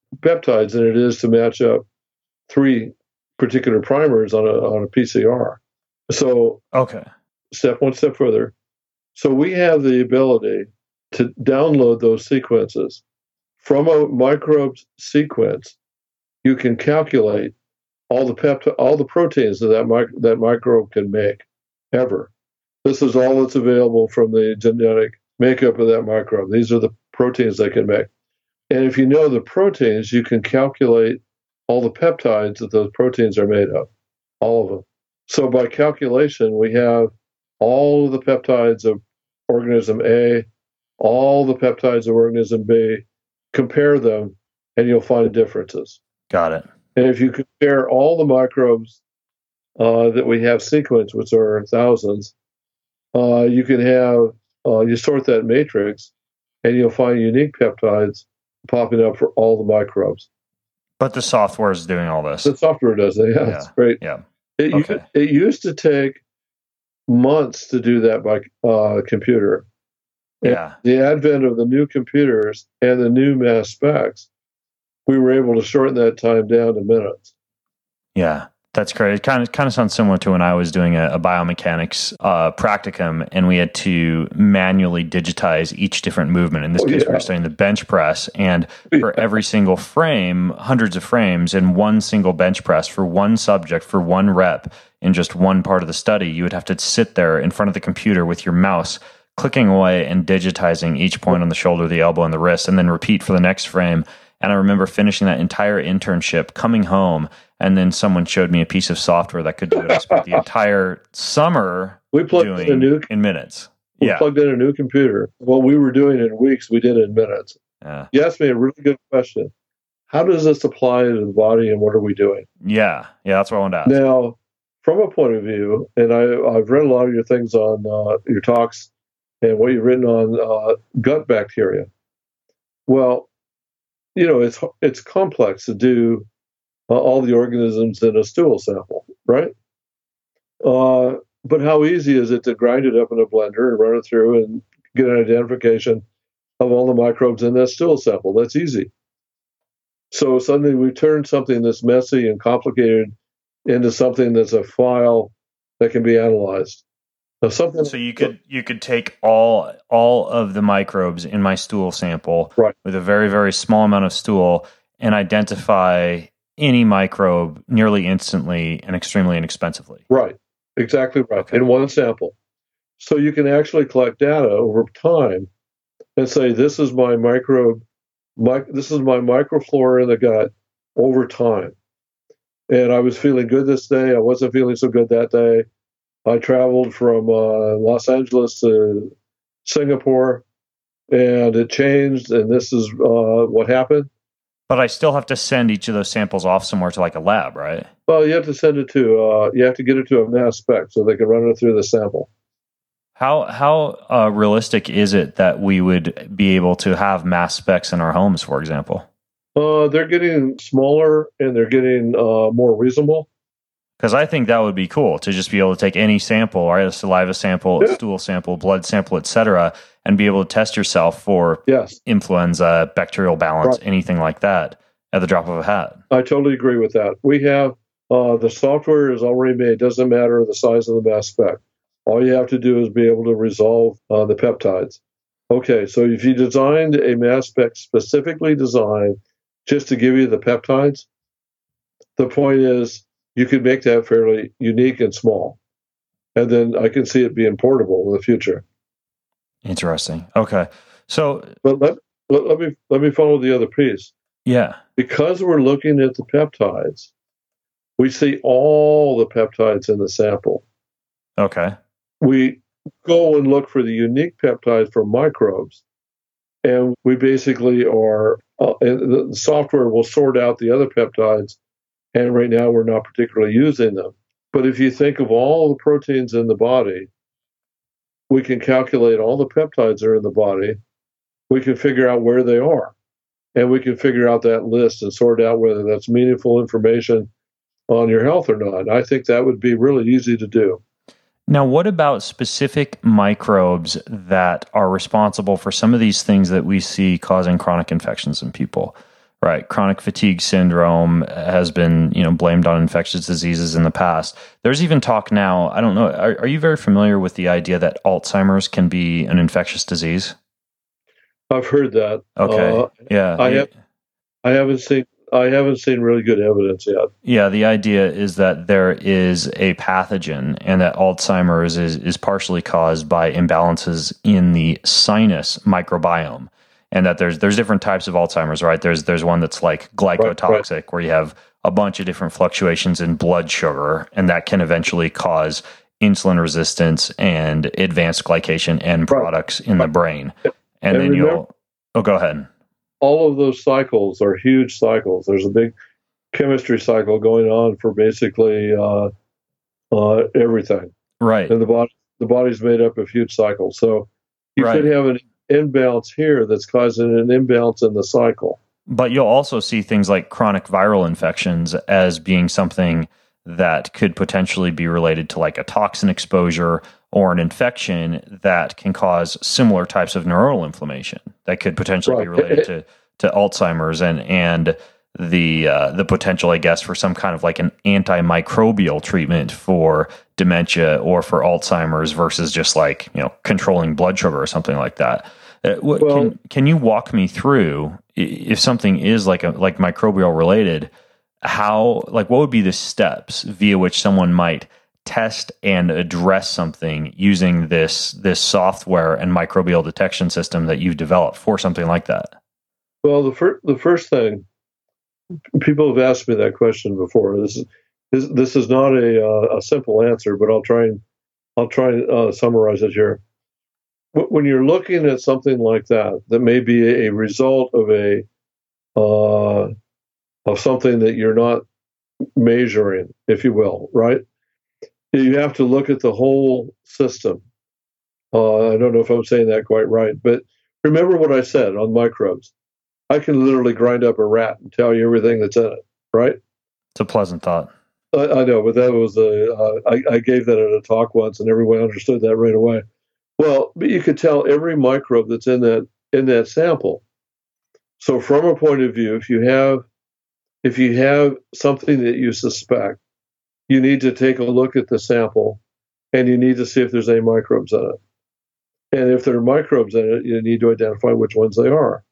peptides than it is to match up three particular primers on a on a P C R. So, okay, step one step further. So we have the ability to download those sequences from a microbe's sequence. You can calculate all the peptide, all the proteins that that, mic- that microbe can make ever. This is all that's available from the genetic makeup of that microbe. These are the proteins they can make. And if you know the proteins, you can calculate all the peptides that those proteins are made of, all of them. So by calculation, we have all of the peptides of organism A, all the peptides of organism B, compare them, and you'll find differences. Got it. And if you compare all the microbes uh, that we have sequenced, which are thousands, uh, you can have, uh, you sort that matrix, and you'll find unique peptides popping up for all the microbes. But the software is doing all this. The software does it. Yeah, yeah. It's great. Yeah. It, okay. it used to take months to do that by uh, computer. And yeah. the advent of the new computers and the new mass specs, we were able to shorten that time down to minutes. Yeah. That's great. It kind of kind of sounds similar to when I was doing a, a biomechanics uh, practicum, and we had to manually digitize each different movement. In this oh, case, yeah. we were studying the bench press, and for yeah. every single frame, hundreds of frames in one single bench press for one subject for one rep in just one part of the study, you would have to sit there in front of the computer with your mouse, clicking away and digitizing each point on the shoulder, the elbow, and the wrist, and then repeat for the next frame. And I remember finishing that entire internship, coming home, and then someone showed me a piece of software that could do what I spent the entire summer we plugged doing in, a new, in minutes. We yeah. plugged in a new computer. What we were doing in weeks, we did in minutes. Yeah. You asked me a really good question. How does this apply to the body, and what are we doing? Yeah, yeah, that's what I wanted to ask. Now, from a point of view, and I, I've read a lot of your things on uh, your talks and what you've written on uh, gut bacteria. Well, you know, it's it's complex to do uh, all the organisms in a stool sample, right? Uh, but how easy is it to grind it up in a blender and run it through and get an identification of all the microbes in that stool sample? That's easy. So suddenly we turn something that's messy and complicated into something that's a file that can be analyzed. Now, something so you could you could take all all of the microbes in my stool sample right. with a very, very small amount of stool and identify any microbe nearly instantly and extremely inexpensively. Right. Exactly right. Okay. In one sample. So you can actually collect data over time and say, this is my microbe, my, this is my microflora in the gut over time. And I was feeling good this day. I wasn't feeling so good that day. I traveled from uh, Los Angeles to Singapore, and it changed, and this is uh, what happened. But I still have to send each of those samples off somewhere to like a lab, right? Well, you have to send it to, uh, you have to get it to a mass spec so they can run it through the sample. How how uh, realistic is it that we would be able to have mass specs in our homes, for example? Uh, they're getting smaller, and they're getting uh, more reasonable. Because I think that would be cool to just be able to take any sample, right, a saliva sample, yeah. a stool sample, blood sample, et cetera, and be able to test yourself for yes. influenza, bacterial balance, right. anything like that at the drop of a hat. I totally agree with that. We have uh, the software is already made. It doesn't matter the size of the mass spec. All you have to do is be able to resolve uh, the peptides. Okay, so if you designed a mass spec specifically designed just to give you the peptides, the point is, you could make that fairly unique and small. And then I can see it being portable in the future. Interesting. Okay. So But let, let, let me let me follow the other piece. Yeah. Because we're looking at the peptides, we see all the peptides in the sample. Okay. We go and look for the unique peptides for microbes. And we basically are, uh, and the software will sort out the other peptides. And right now, we're not particularly using them. But if you think of all the proteins in the body, we can calculate all the peptides that are in the body. We can figure out where they are. And we can figure out that list and sort out whether that's meaningful information on your health or not. I think that would be really easy to do. Now, what about specific microbes that are responsible for some of these things that we see causing chronic infections in people? Right. Chronic fatigue syndrome has been, you know, blamed on infectious diseases in the past. There's even talk now, I don't know, are, are you very familiar with the idea that Alzheimer's can be an infectious disease? I've heard that. Okay. Uh, yeah. I have, I haven't seen I haven't seen really good evidence yet. Yeah, the idea is that there is a pathogen and that Alzheimer's is, is partially caused by imbalances in the sinus microbiome. And that there's there's different types of Alzheimer's, right? There's there's one that's like glycotoxic, right, right. where you have a bunch of different fluctuations in blood sugar, and that can eventually cause insulin resistance and advanced glycation end products right. in the brain. And, and then remember, you'll oh go ahead. All of those cycles are huge cycles. There's a big chemistry cycle going on for basically uh, uh, everything. Right. And the body the body's made up of huge cycles. So you right. could have an imbalance here that's causing an imbalance in the cycle. But you'll also see things like chronic viral infections as being something that could potentially be related to like a toxin exposure or an infection that can cause similar types of neuronal inflammation that could potentially right. be related to, to Alzheimer's and and the uh, the potential, I guess, for some kind of like an antimicrobial treatment for dementia or for Alzheimer's versus just like, you know, controlling blood sugar or something like that. Uh, what, well, can can you walk me through if something is like a like microbial related? How like what would be the steps via which someone might test and address something using this this software and microbial detection system that you've developed for something like that? Well, the first the first thing, people have asked me that question before. This is this, this is not a uh, a simple answer, but I'll try and I'll try and uh, summarize it here. When you're looking at something like that, that may be a result of a uh, of something that you're not measuring, if you will, right? You have to look at the whole system. Uh, I don't know if I'm saying that quite right, but remember what I said on microbes. I can literally grind up a rat and tell you everything that's in it, right? It's a pleasant thought. I, I know, but that was a. Uh, I, I gave that at a talk once, and everyone understood that right away. Well, but you could tell every microbe that's in that in that sample. So, from a point of view, if you have if you have something that you suspect, you need to take a look at the sample, and you need to see if there's any microbes in it. And if there are microbes in it, you need to identify which ones they are.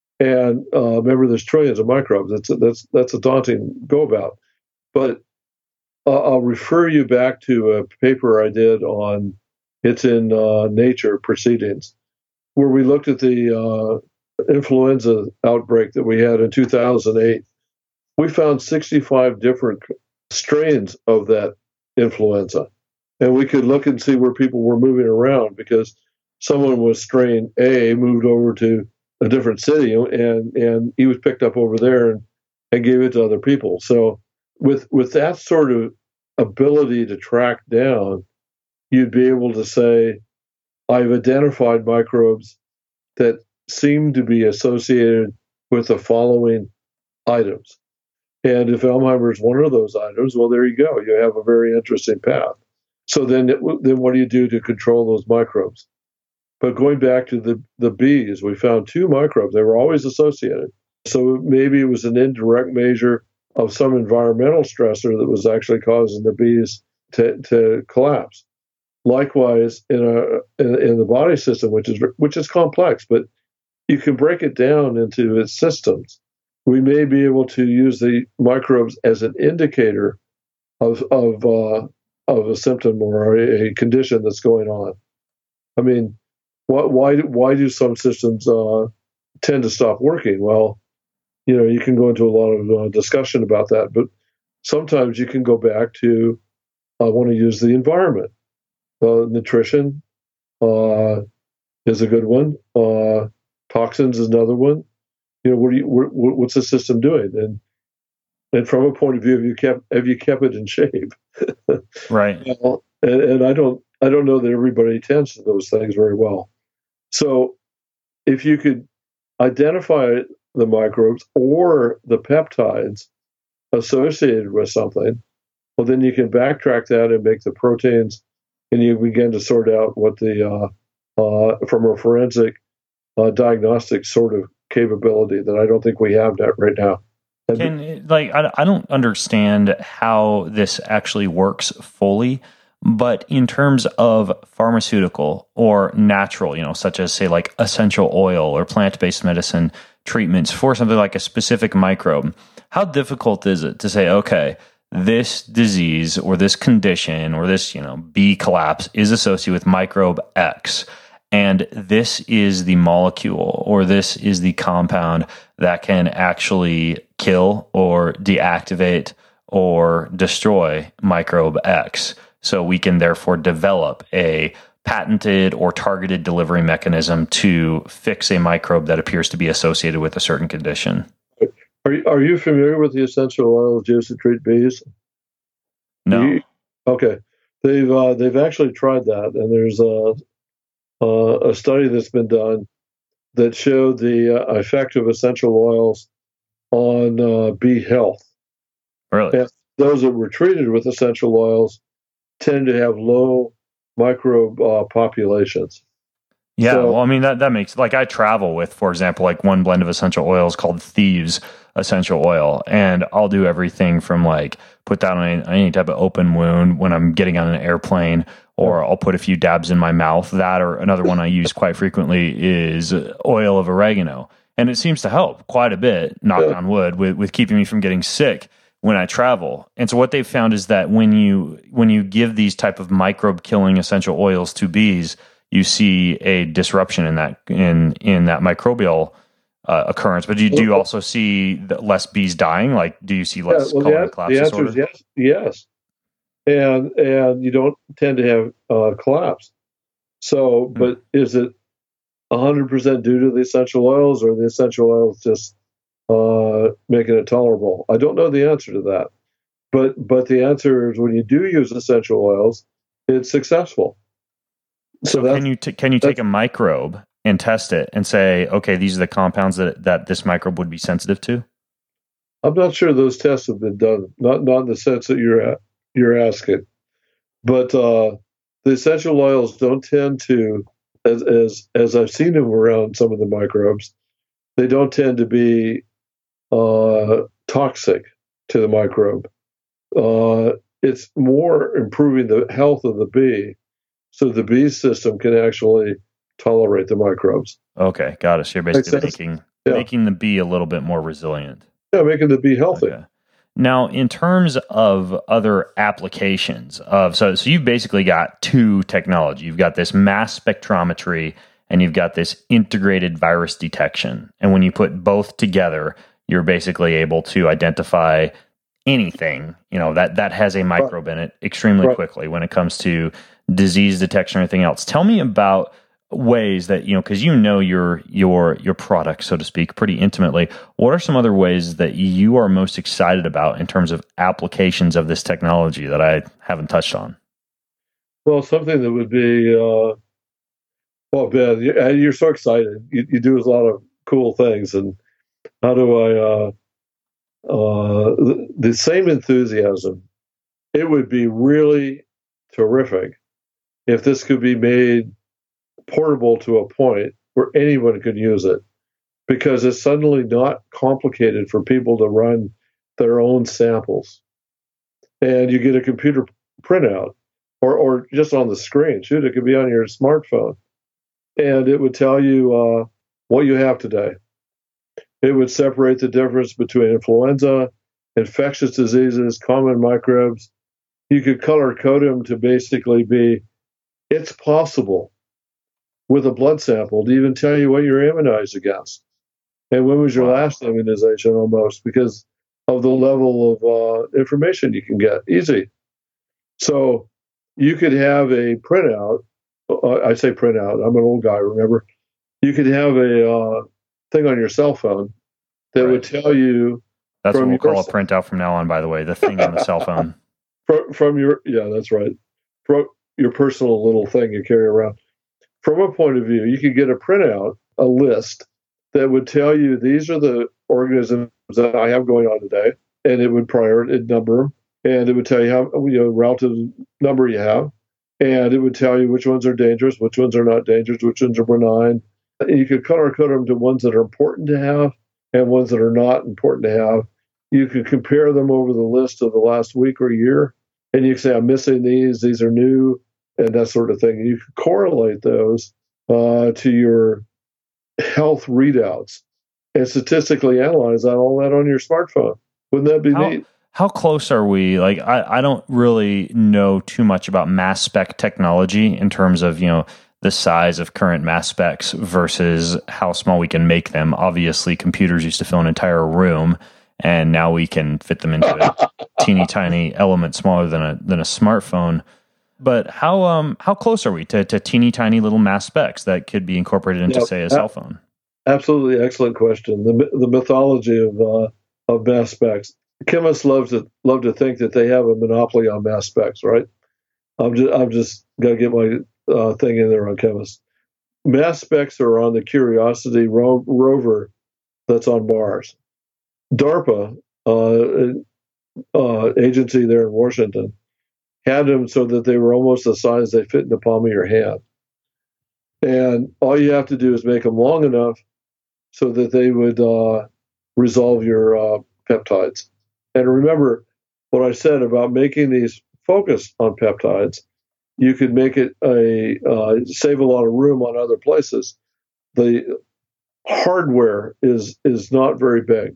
And uh, remember, there's trillions of microbes. That's a, that's that's a daunting go about. But uh, I'll refer you back to a paper I did on. It's in uh, Nature Proceedings, where we looked at the uh, influenza outbreak that we had in two thousand eight. We found sixty-five different strains of that influenza. And we could look and see where people were moving around because someone was strain A, moved over to a different city, and, and he was picked up over there and, and gave it to other people. So with with that sort of ability to track down, you'd be able to say, I've identified microbes that seem to be associated with the following items. And if Alzheimer's is one of those items, well, there you go. You have a very interesting path. So then, it, then what do you do to control those microbes? But going back to the, the bees, we found two microbes. They were always associated. So maybe it was an indirect measure of some environmental stressor that was actually causing the bees to, to collapse. Likewise, in a in, in the body system, which is which is complex, but you can break it down into its systems. We may be able to use the microbes as an indicator of of uh, of a symptom or a, a condition that's going on. I mean, why why do, why do some systems uh, tend to stop working? Well, you know, you can go into a lot of uh, discussion about that, but sometimes you can go back to I uh, want to use the environment. Uh, nutrition uh, is a good one. Uh, toxins is another one. You know, what do you, what, what's the system doing? And and from a point of view, have you kept have you kept it in shape? Right. Well, and, and I don't I don't know that everybody tends to those things very well. So if you could identify the microbes or the peptides associated with something, well, then you can backtrack that and make the proteins. And you begin to sort out what the, uh, uh, from a forensic uh, diagnostic sort of capability that I don't think we have that right now. Can, like, I, I don't understand how this actually works fully, but in terms of pharmaceutical or natural, you know, such as say like essential oil or plant-based medicine treatments for something like a specific microbe, how difficult is it to say, okay, this disease or this condition or this, you know, bee collapse is associated with microbe X, and this is the molecule or this is the compound that can actually kill or deactivate or destroy microbe X. So we can therefore develop a patented or targeted delivery mechanism to fix a microbe that appears to be associated with a certain condition. Are you, are you familiar with the essential oils used to treat bees? No. You, okay, they've uh, they've actually tried that, and there's a a study that's been done that showed the uh, effect of essential oils on uh, bee health. Really? And those that were treated with essential oils tend to have low microbe uh, populations. Yeah, So, well, I mean, that, that makes, like, I travel with, for example, like one blend of essential oils called Thieves Essential Oil, and I'll do everything from, like, put that on any, any type of open wound when I'm getting on an airplane, or I'll put a few dabs in my mouth. That, or another one I use quite frequently is oil of oregano, and it seems to help quite a bit, knock Yeah. on wood, with, with keeping me from getting sick when I travel. And so what they've found is that when you when you give these type of microbe killing essential oils to bees, you see a disruption in that in in that microbial uh, occurrence. But do you, do you also see the less bees dying? Like, do you see less yeah, well, colony the, collapse the answer disorder? is yes, yes, and and you don't tend to have uh, collapse. So, Hmm. but is it one hundred percent due to the essential oils, or the essential oils just uh, making it tolerable? I don't know the answer to that. But but the answer is when you do use essential oils, it's successful. So, that's- can you t- can you take a microbe and test it and say, okay, these are the compounds that that this microbe would be sensitive to? I'm not sure those tests have been done. Not not in the sense that you're at, you're asking, but uh, the essential oils don't tend to, as as as I've seen them around some of the microbes, they don't tend to be uh, toxic to the microbe. Uh, it's more improving the health of the bee, so the bee system can actually tolerate the microbes. Okay, got it. So you're basically Makes sense? making Yeah. making the bee a little bit more resilient. Yeah, making the bee healthy. Okay. Now, in terms of other applications of so so you've basically got two technology. You've got this mass spectrometry and you've got this integrated virus detection. And when you put both together, you're basically able to identify anything, you know, that that has a microbe in it extremely Right. quickly when it comes to disease detection or anything else. Tell me about ways that, you know, because you know your your your product, so to speak, pretty intimately. What are some other ways that you are most excited about in terms of applications of this technology that I haven't touched on? Well, something that would be, uh, well, Ben, you- uh, you're so excited. You, you do a lot of cool things, and how do I? Uh, uh, the, the same enthusiasm. It would be really terrific if this could be made portable to a point where anyone could use it, because it's suddenly not complicated for people to run their own samples, and you get a computer printout, or or just on the screen. Shoot, it could be on your smartphone, and it would tell you uh, what you have today. It would separate the difference between influenza, infectious diseases, common microbes. You could color code them to basically be, it's possible with a blood sample to even tell you what you're immunized against. And when was your Wow. last immunization almost, because of the level of uh, information you can get. Easy. So you could have a printout. Uh, I say printout. I'm an old guy, remember? You could have a uh, thing on your cell phone that Right. would tell you That's what from we'll call your- a printout from now on, by the way, the thing on the cell phone. from, from your, yeah, that's right. From your personal little thing you carry around. From a point of view, you could get a printout, a list that would tell you these are the organisms that I have going on today, and it would prior it number them, and it would tell you how, you know, relative number you have, and it would tell you which ones are dangerous, which ones are not dangerous, which ones are benign, You could color code them to ones that are important to have and ones that are not important to have. You could compare them over the list of the last week or year, and you can say, I'm missing these, these are new, and that sort of thing. And you could correlate those uh, to your health readouts and statistically analyze that, all that on your smartphone. Wouldn't that be how, neat? How close are we? Like, I, I don't really know too much about mass spec technology in terms of, you know, the size of current mass specs versus how small we can make them. Obviously, computers used to fill an entire room, and now we can fit them into a teeny tiny element smaller than a than a smartphone. But how um how close are we to, to teeny tiny little mass specs that could be incorporated into, yeah, say, a a cell phone? Absolutely, excellent question. The the mythology of uh, of mass specs. Chemists love to love to think that they have a monopoly on mass specs, right? I'm just I'm just gonna get my uh, thing in there on chemists. Mass specs are on the Curiosity ro- rover that's on Mars. DARPA, uh, uh, agency there in Washington, had them so that they were almost the size they fit in the palm of your hand. And all you have to do is make them long enough so that they would uh, resolve your uh, peptides. And remember what I said about making these focus on peptides. You could make it a uh, save a lot of room on other places. The hardware is is not very big.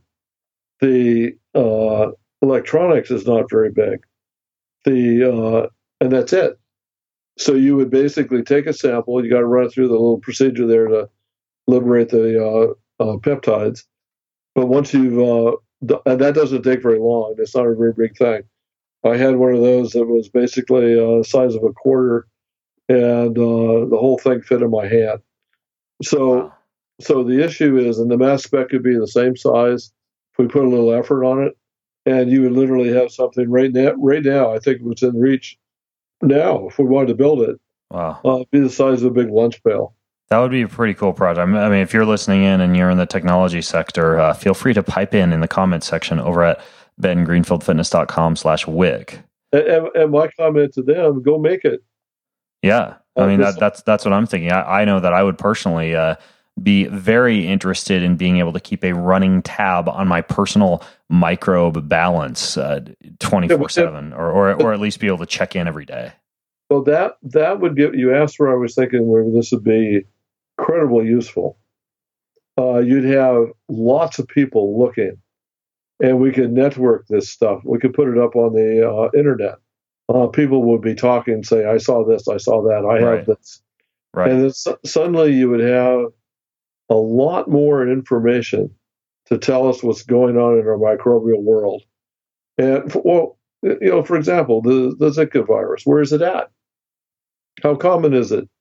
The uh, electronics is not very big. The uh, and that's it. So you would basically take a sample. You got to run through the little procedure there to liberate the uh, uh, peptides. But once you've uh, and that doesn't take very long. It's not a very big thing. I had one of those that was basically uh, the size of a quarter, and uh, the whole thing fit in my hand. So, wow. so the issue is, and the mass spec could be the same size if we put a little effort on it, and you would literally have something right now. Right now, I think it's in reach now. If we wanted to build it, wow, uh, it'd be the size of a big lunch pail. That would be a pretty cool project. I mean, if you're listening in and you're in the technology sector, uh, feel free to pipe in in the comments section over at ben greenfield fitness dot com slash wick. And, and my comment to them, go make it. Yeah. I mean, that, that's that's what I'm thinking. I, I know that I would personally uh, be very interested in being able to keep a running tab on my personal microbe balance uh, twenty-four seven, or, or, or at least be able to check in every day. Well, that, that would give, you asked where I was thinking where this would be incredibly useful. Uh, you'd have lots of people looking, and we could network this stuff. We could put it up on the uh, internet. Uh, people would be talking, say, I saw this, I saw that, I right. have this. Right. And then su- suddenly you would have a lot more information to tell us what's going on in our microbial world. And, for, well, you know, for example, the, the Zika virus, where is it at? How common is it?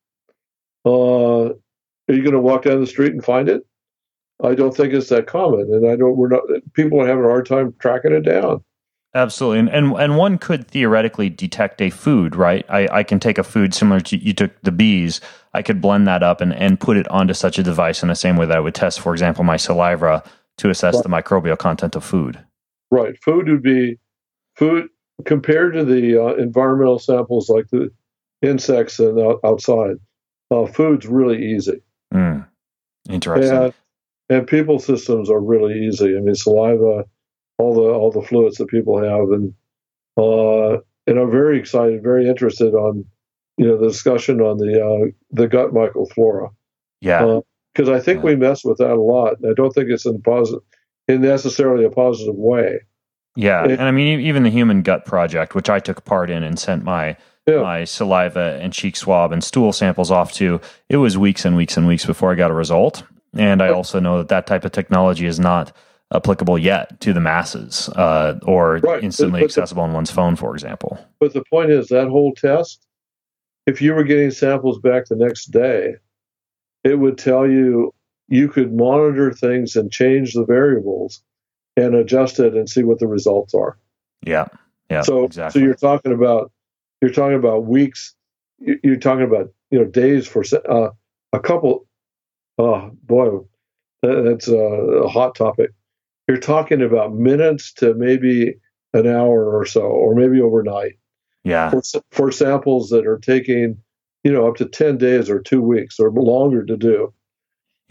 Uh, are you going to walk down the street and find it? I don't think it's that common, and I don't. We're not. People are having a hard time tracking it down. Absolutely, and and, and one could theoretically detect a food, right? I, I can take a food similar to you took the bees. I could blend that up and, and put it onto such a device in the same way that I would test, for example, my saliva to assess right. the microbial content of food. Right, food would be food compared to the uh, environmental samples like the insects and uh, outside. Uh, food's really easy. Mm. Interesting. And, and people's systems are really easy. I mean, saliva, all the all the fluids that people have, and uh, and I'm very excited, very interested on, you know, the discussion on the uh, the gut microflora. Yeah, because uh, I think yeah. we mess with that a lot. I don't think it's in positive, in necessarily a positive way. Yeah, and, and I mean, even the Human Gut Project, which I took part in and sent my yeah. my saliva and cheek swab and stool samples off to, it was weeks and weeks and weeks before I got a result. And I also know that that type of technology is not applicable yet to the masses uh, or right. instantly but, but accessible the, on one's phone, for example. But the point is, that whole test, if you were getting samples back the next day, it would tell you you could monitor things and change the variables and adjust it and see what the results are. Yeah, yeah, so, exactly. So you're talking about you're talking about weeks. You're talking about you know days for uh, a couple. Oh boy, that's a hot topic. You're talking about minutes to maybe an hour or so, or maybe overnight. Yeah. For, for samples that are taking, you know, up to ten days or two weeks or longer to do.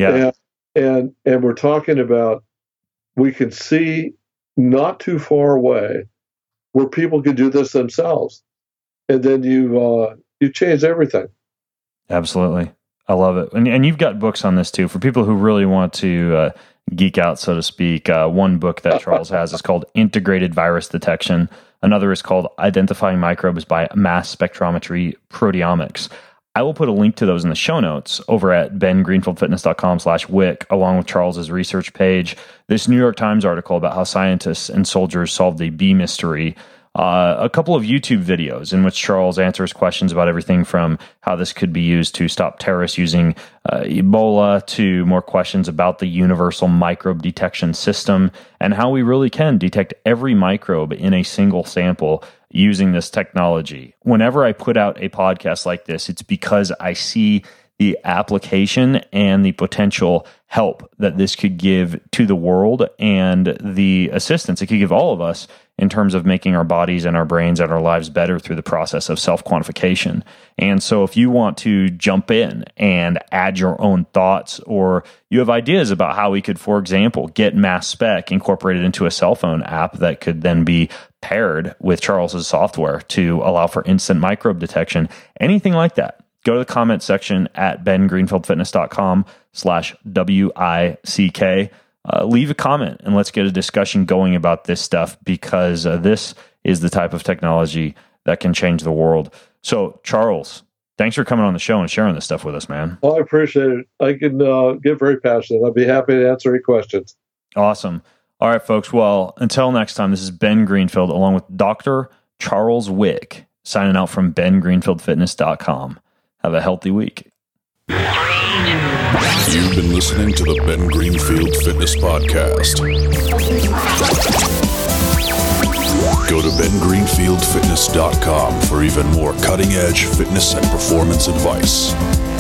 Yeah. And, and, and we're talking about, we can see not too far away where people can do this themselves. And then you, uh, you change everything. Absolutely. I love it. And, and you've got books on this too. For people who really want to uh, geek out, so to speak, uh, one book that Charles has is called Integrated Virus Detection. Another is called Identifying Microbes by Mass Spectrometry Proteomics. I will put a link to those in the show notes over at bengreenfieldfitness.com slash wick, along with Charles's research page. This New York Times article about how scientists and soldiers solved the bee mystery. Uh, a couple of YouTube videos in which Charles answers questions about everything from how this could be used to stop terrorists using uh, Ebola to more questions about the universal microbe detection system and how we really can detect every microbe in a single sample using this technology. Whenever I put out a podcast like this, it's because I see the application and the potential help that this could give to the world and the assistance it could give all of us in terms of making our bodies and our brains and our lives better through the process of self-quantification. And so if you want to jump in and add your own thoughts, or you have ideas about how we could, for example, get Mass Spec incorporated into a cell phone app that could then be paired with Charles's software to allow for instant microbe detection, anything like that, go to the comment section at bengreenfieldfitness.com slash W-I-C-K. Uh, leave a comment and let's get a discussion going about this stuff, because uh, this is the type of technology that can change the world. So, Charles, thanks for coming on the show and sharing this stuff with us, man. Well, I appreciate it. I can uh, get very passionate. I'll be happy to answer any questions. Awesome. All right, folks. Well, until next time, this is Ben Greenfield along with Doctor Charles Wick signing out from ben greenfield fitness dot com. Have a healthy week. You've been listening to the Ben Greenfield Fitness Podcast. Go to ben greenfield fitness dot com for even more cutting-edge fitness and performance advice.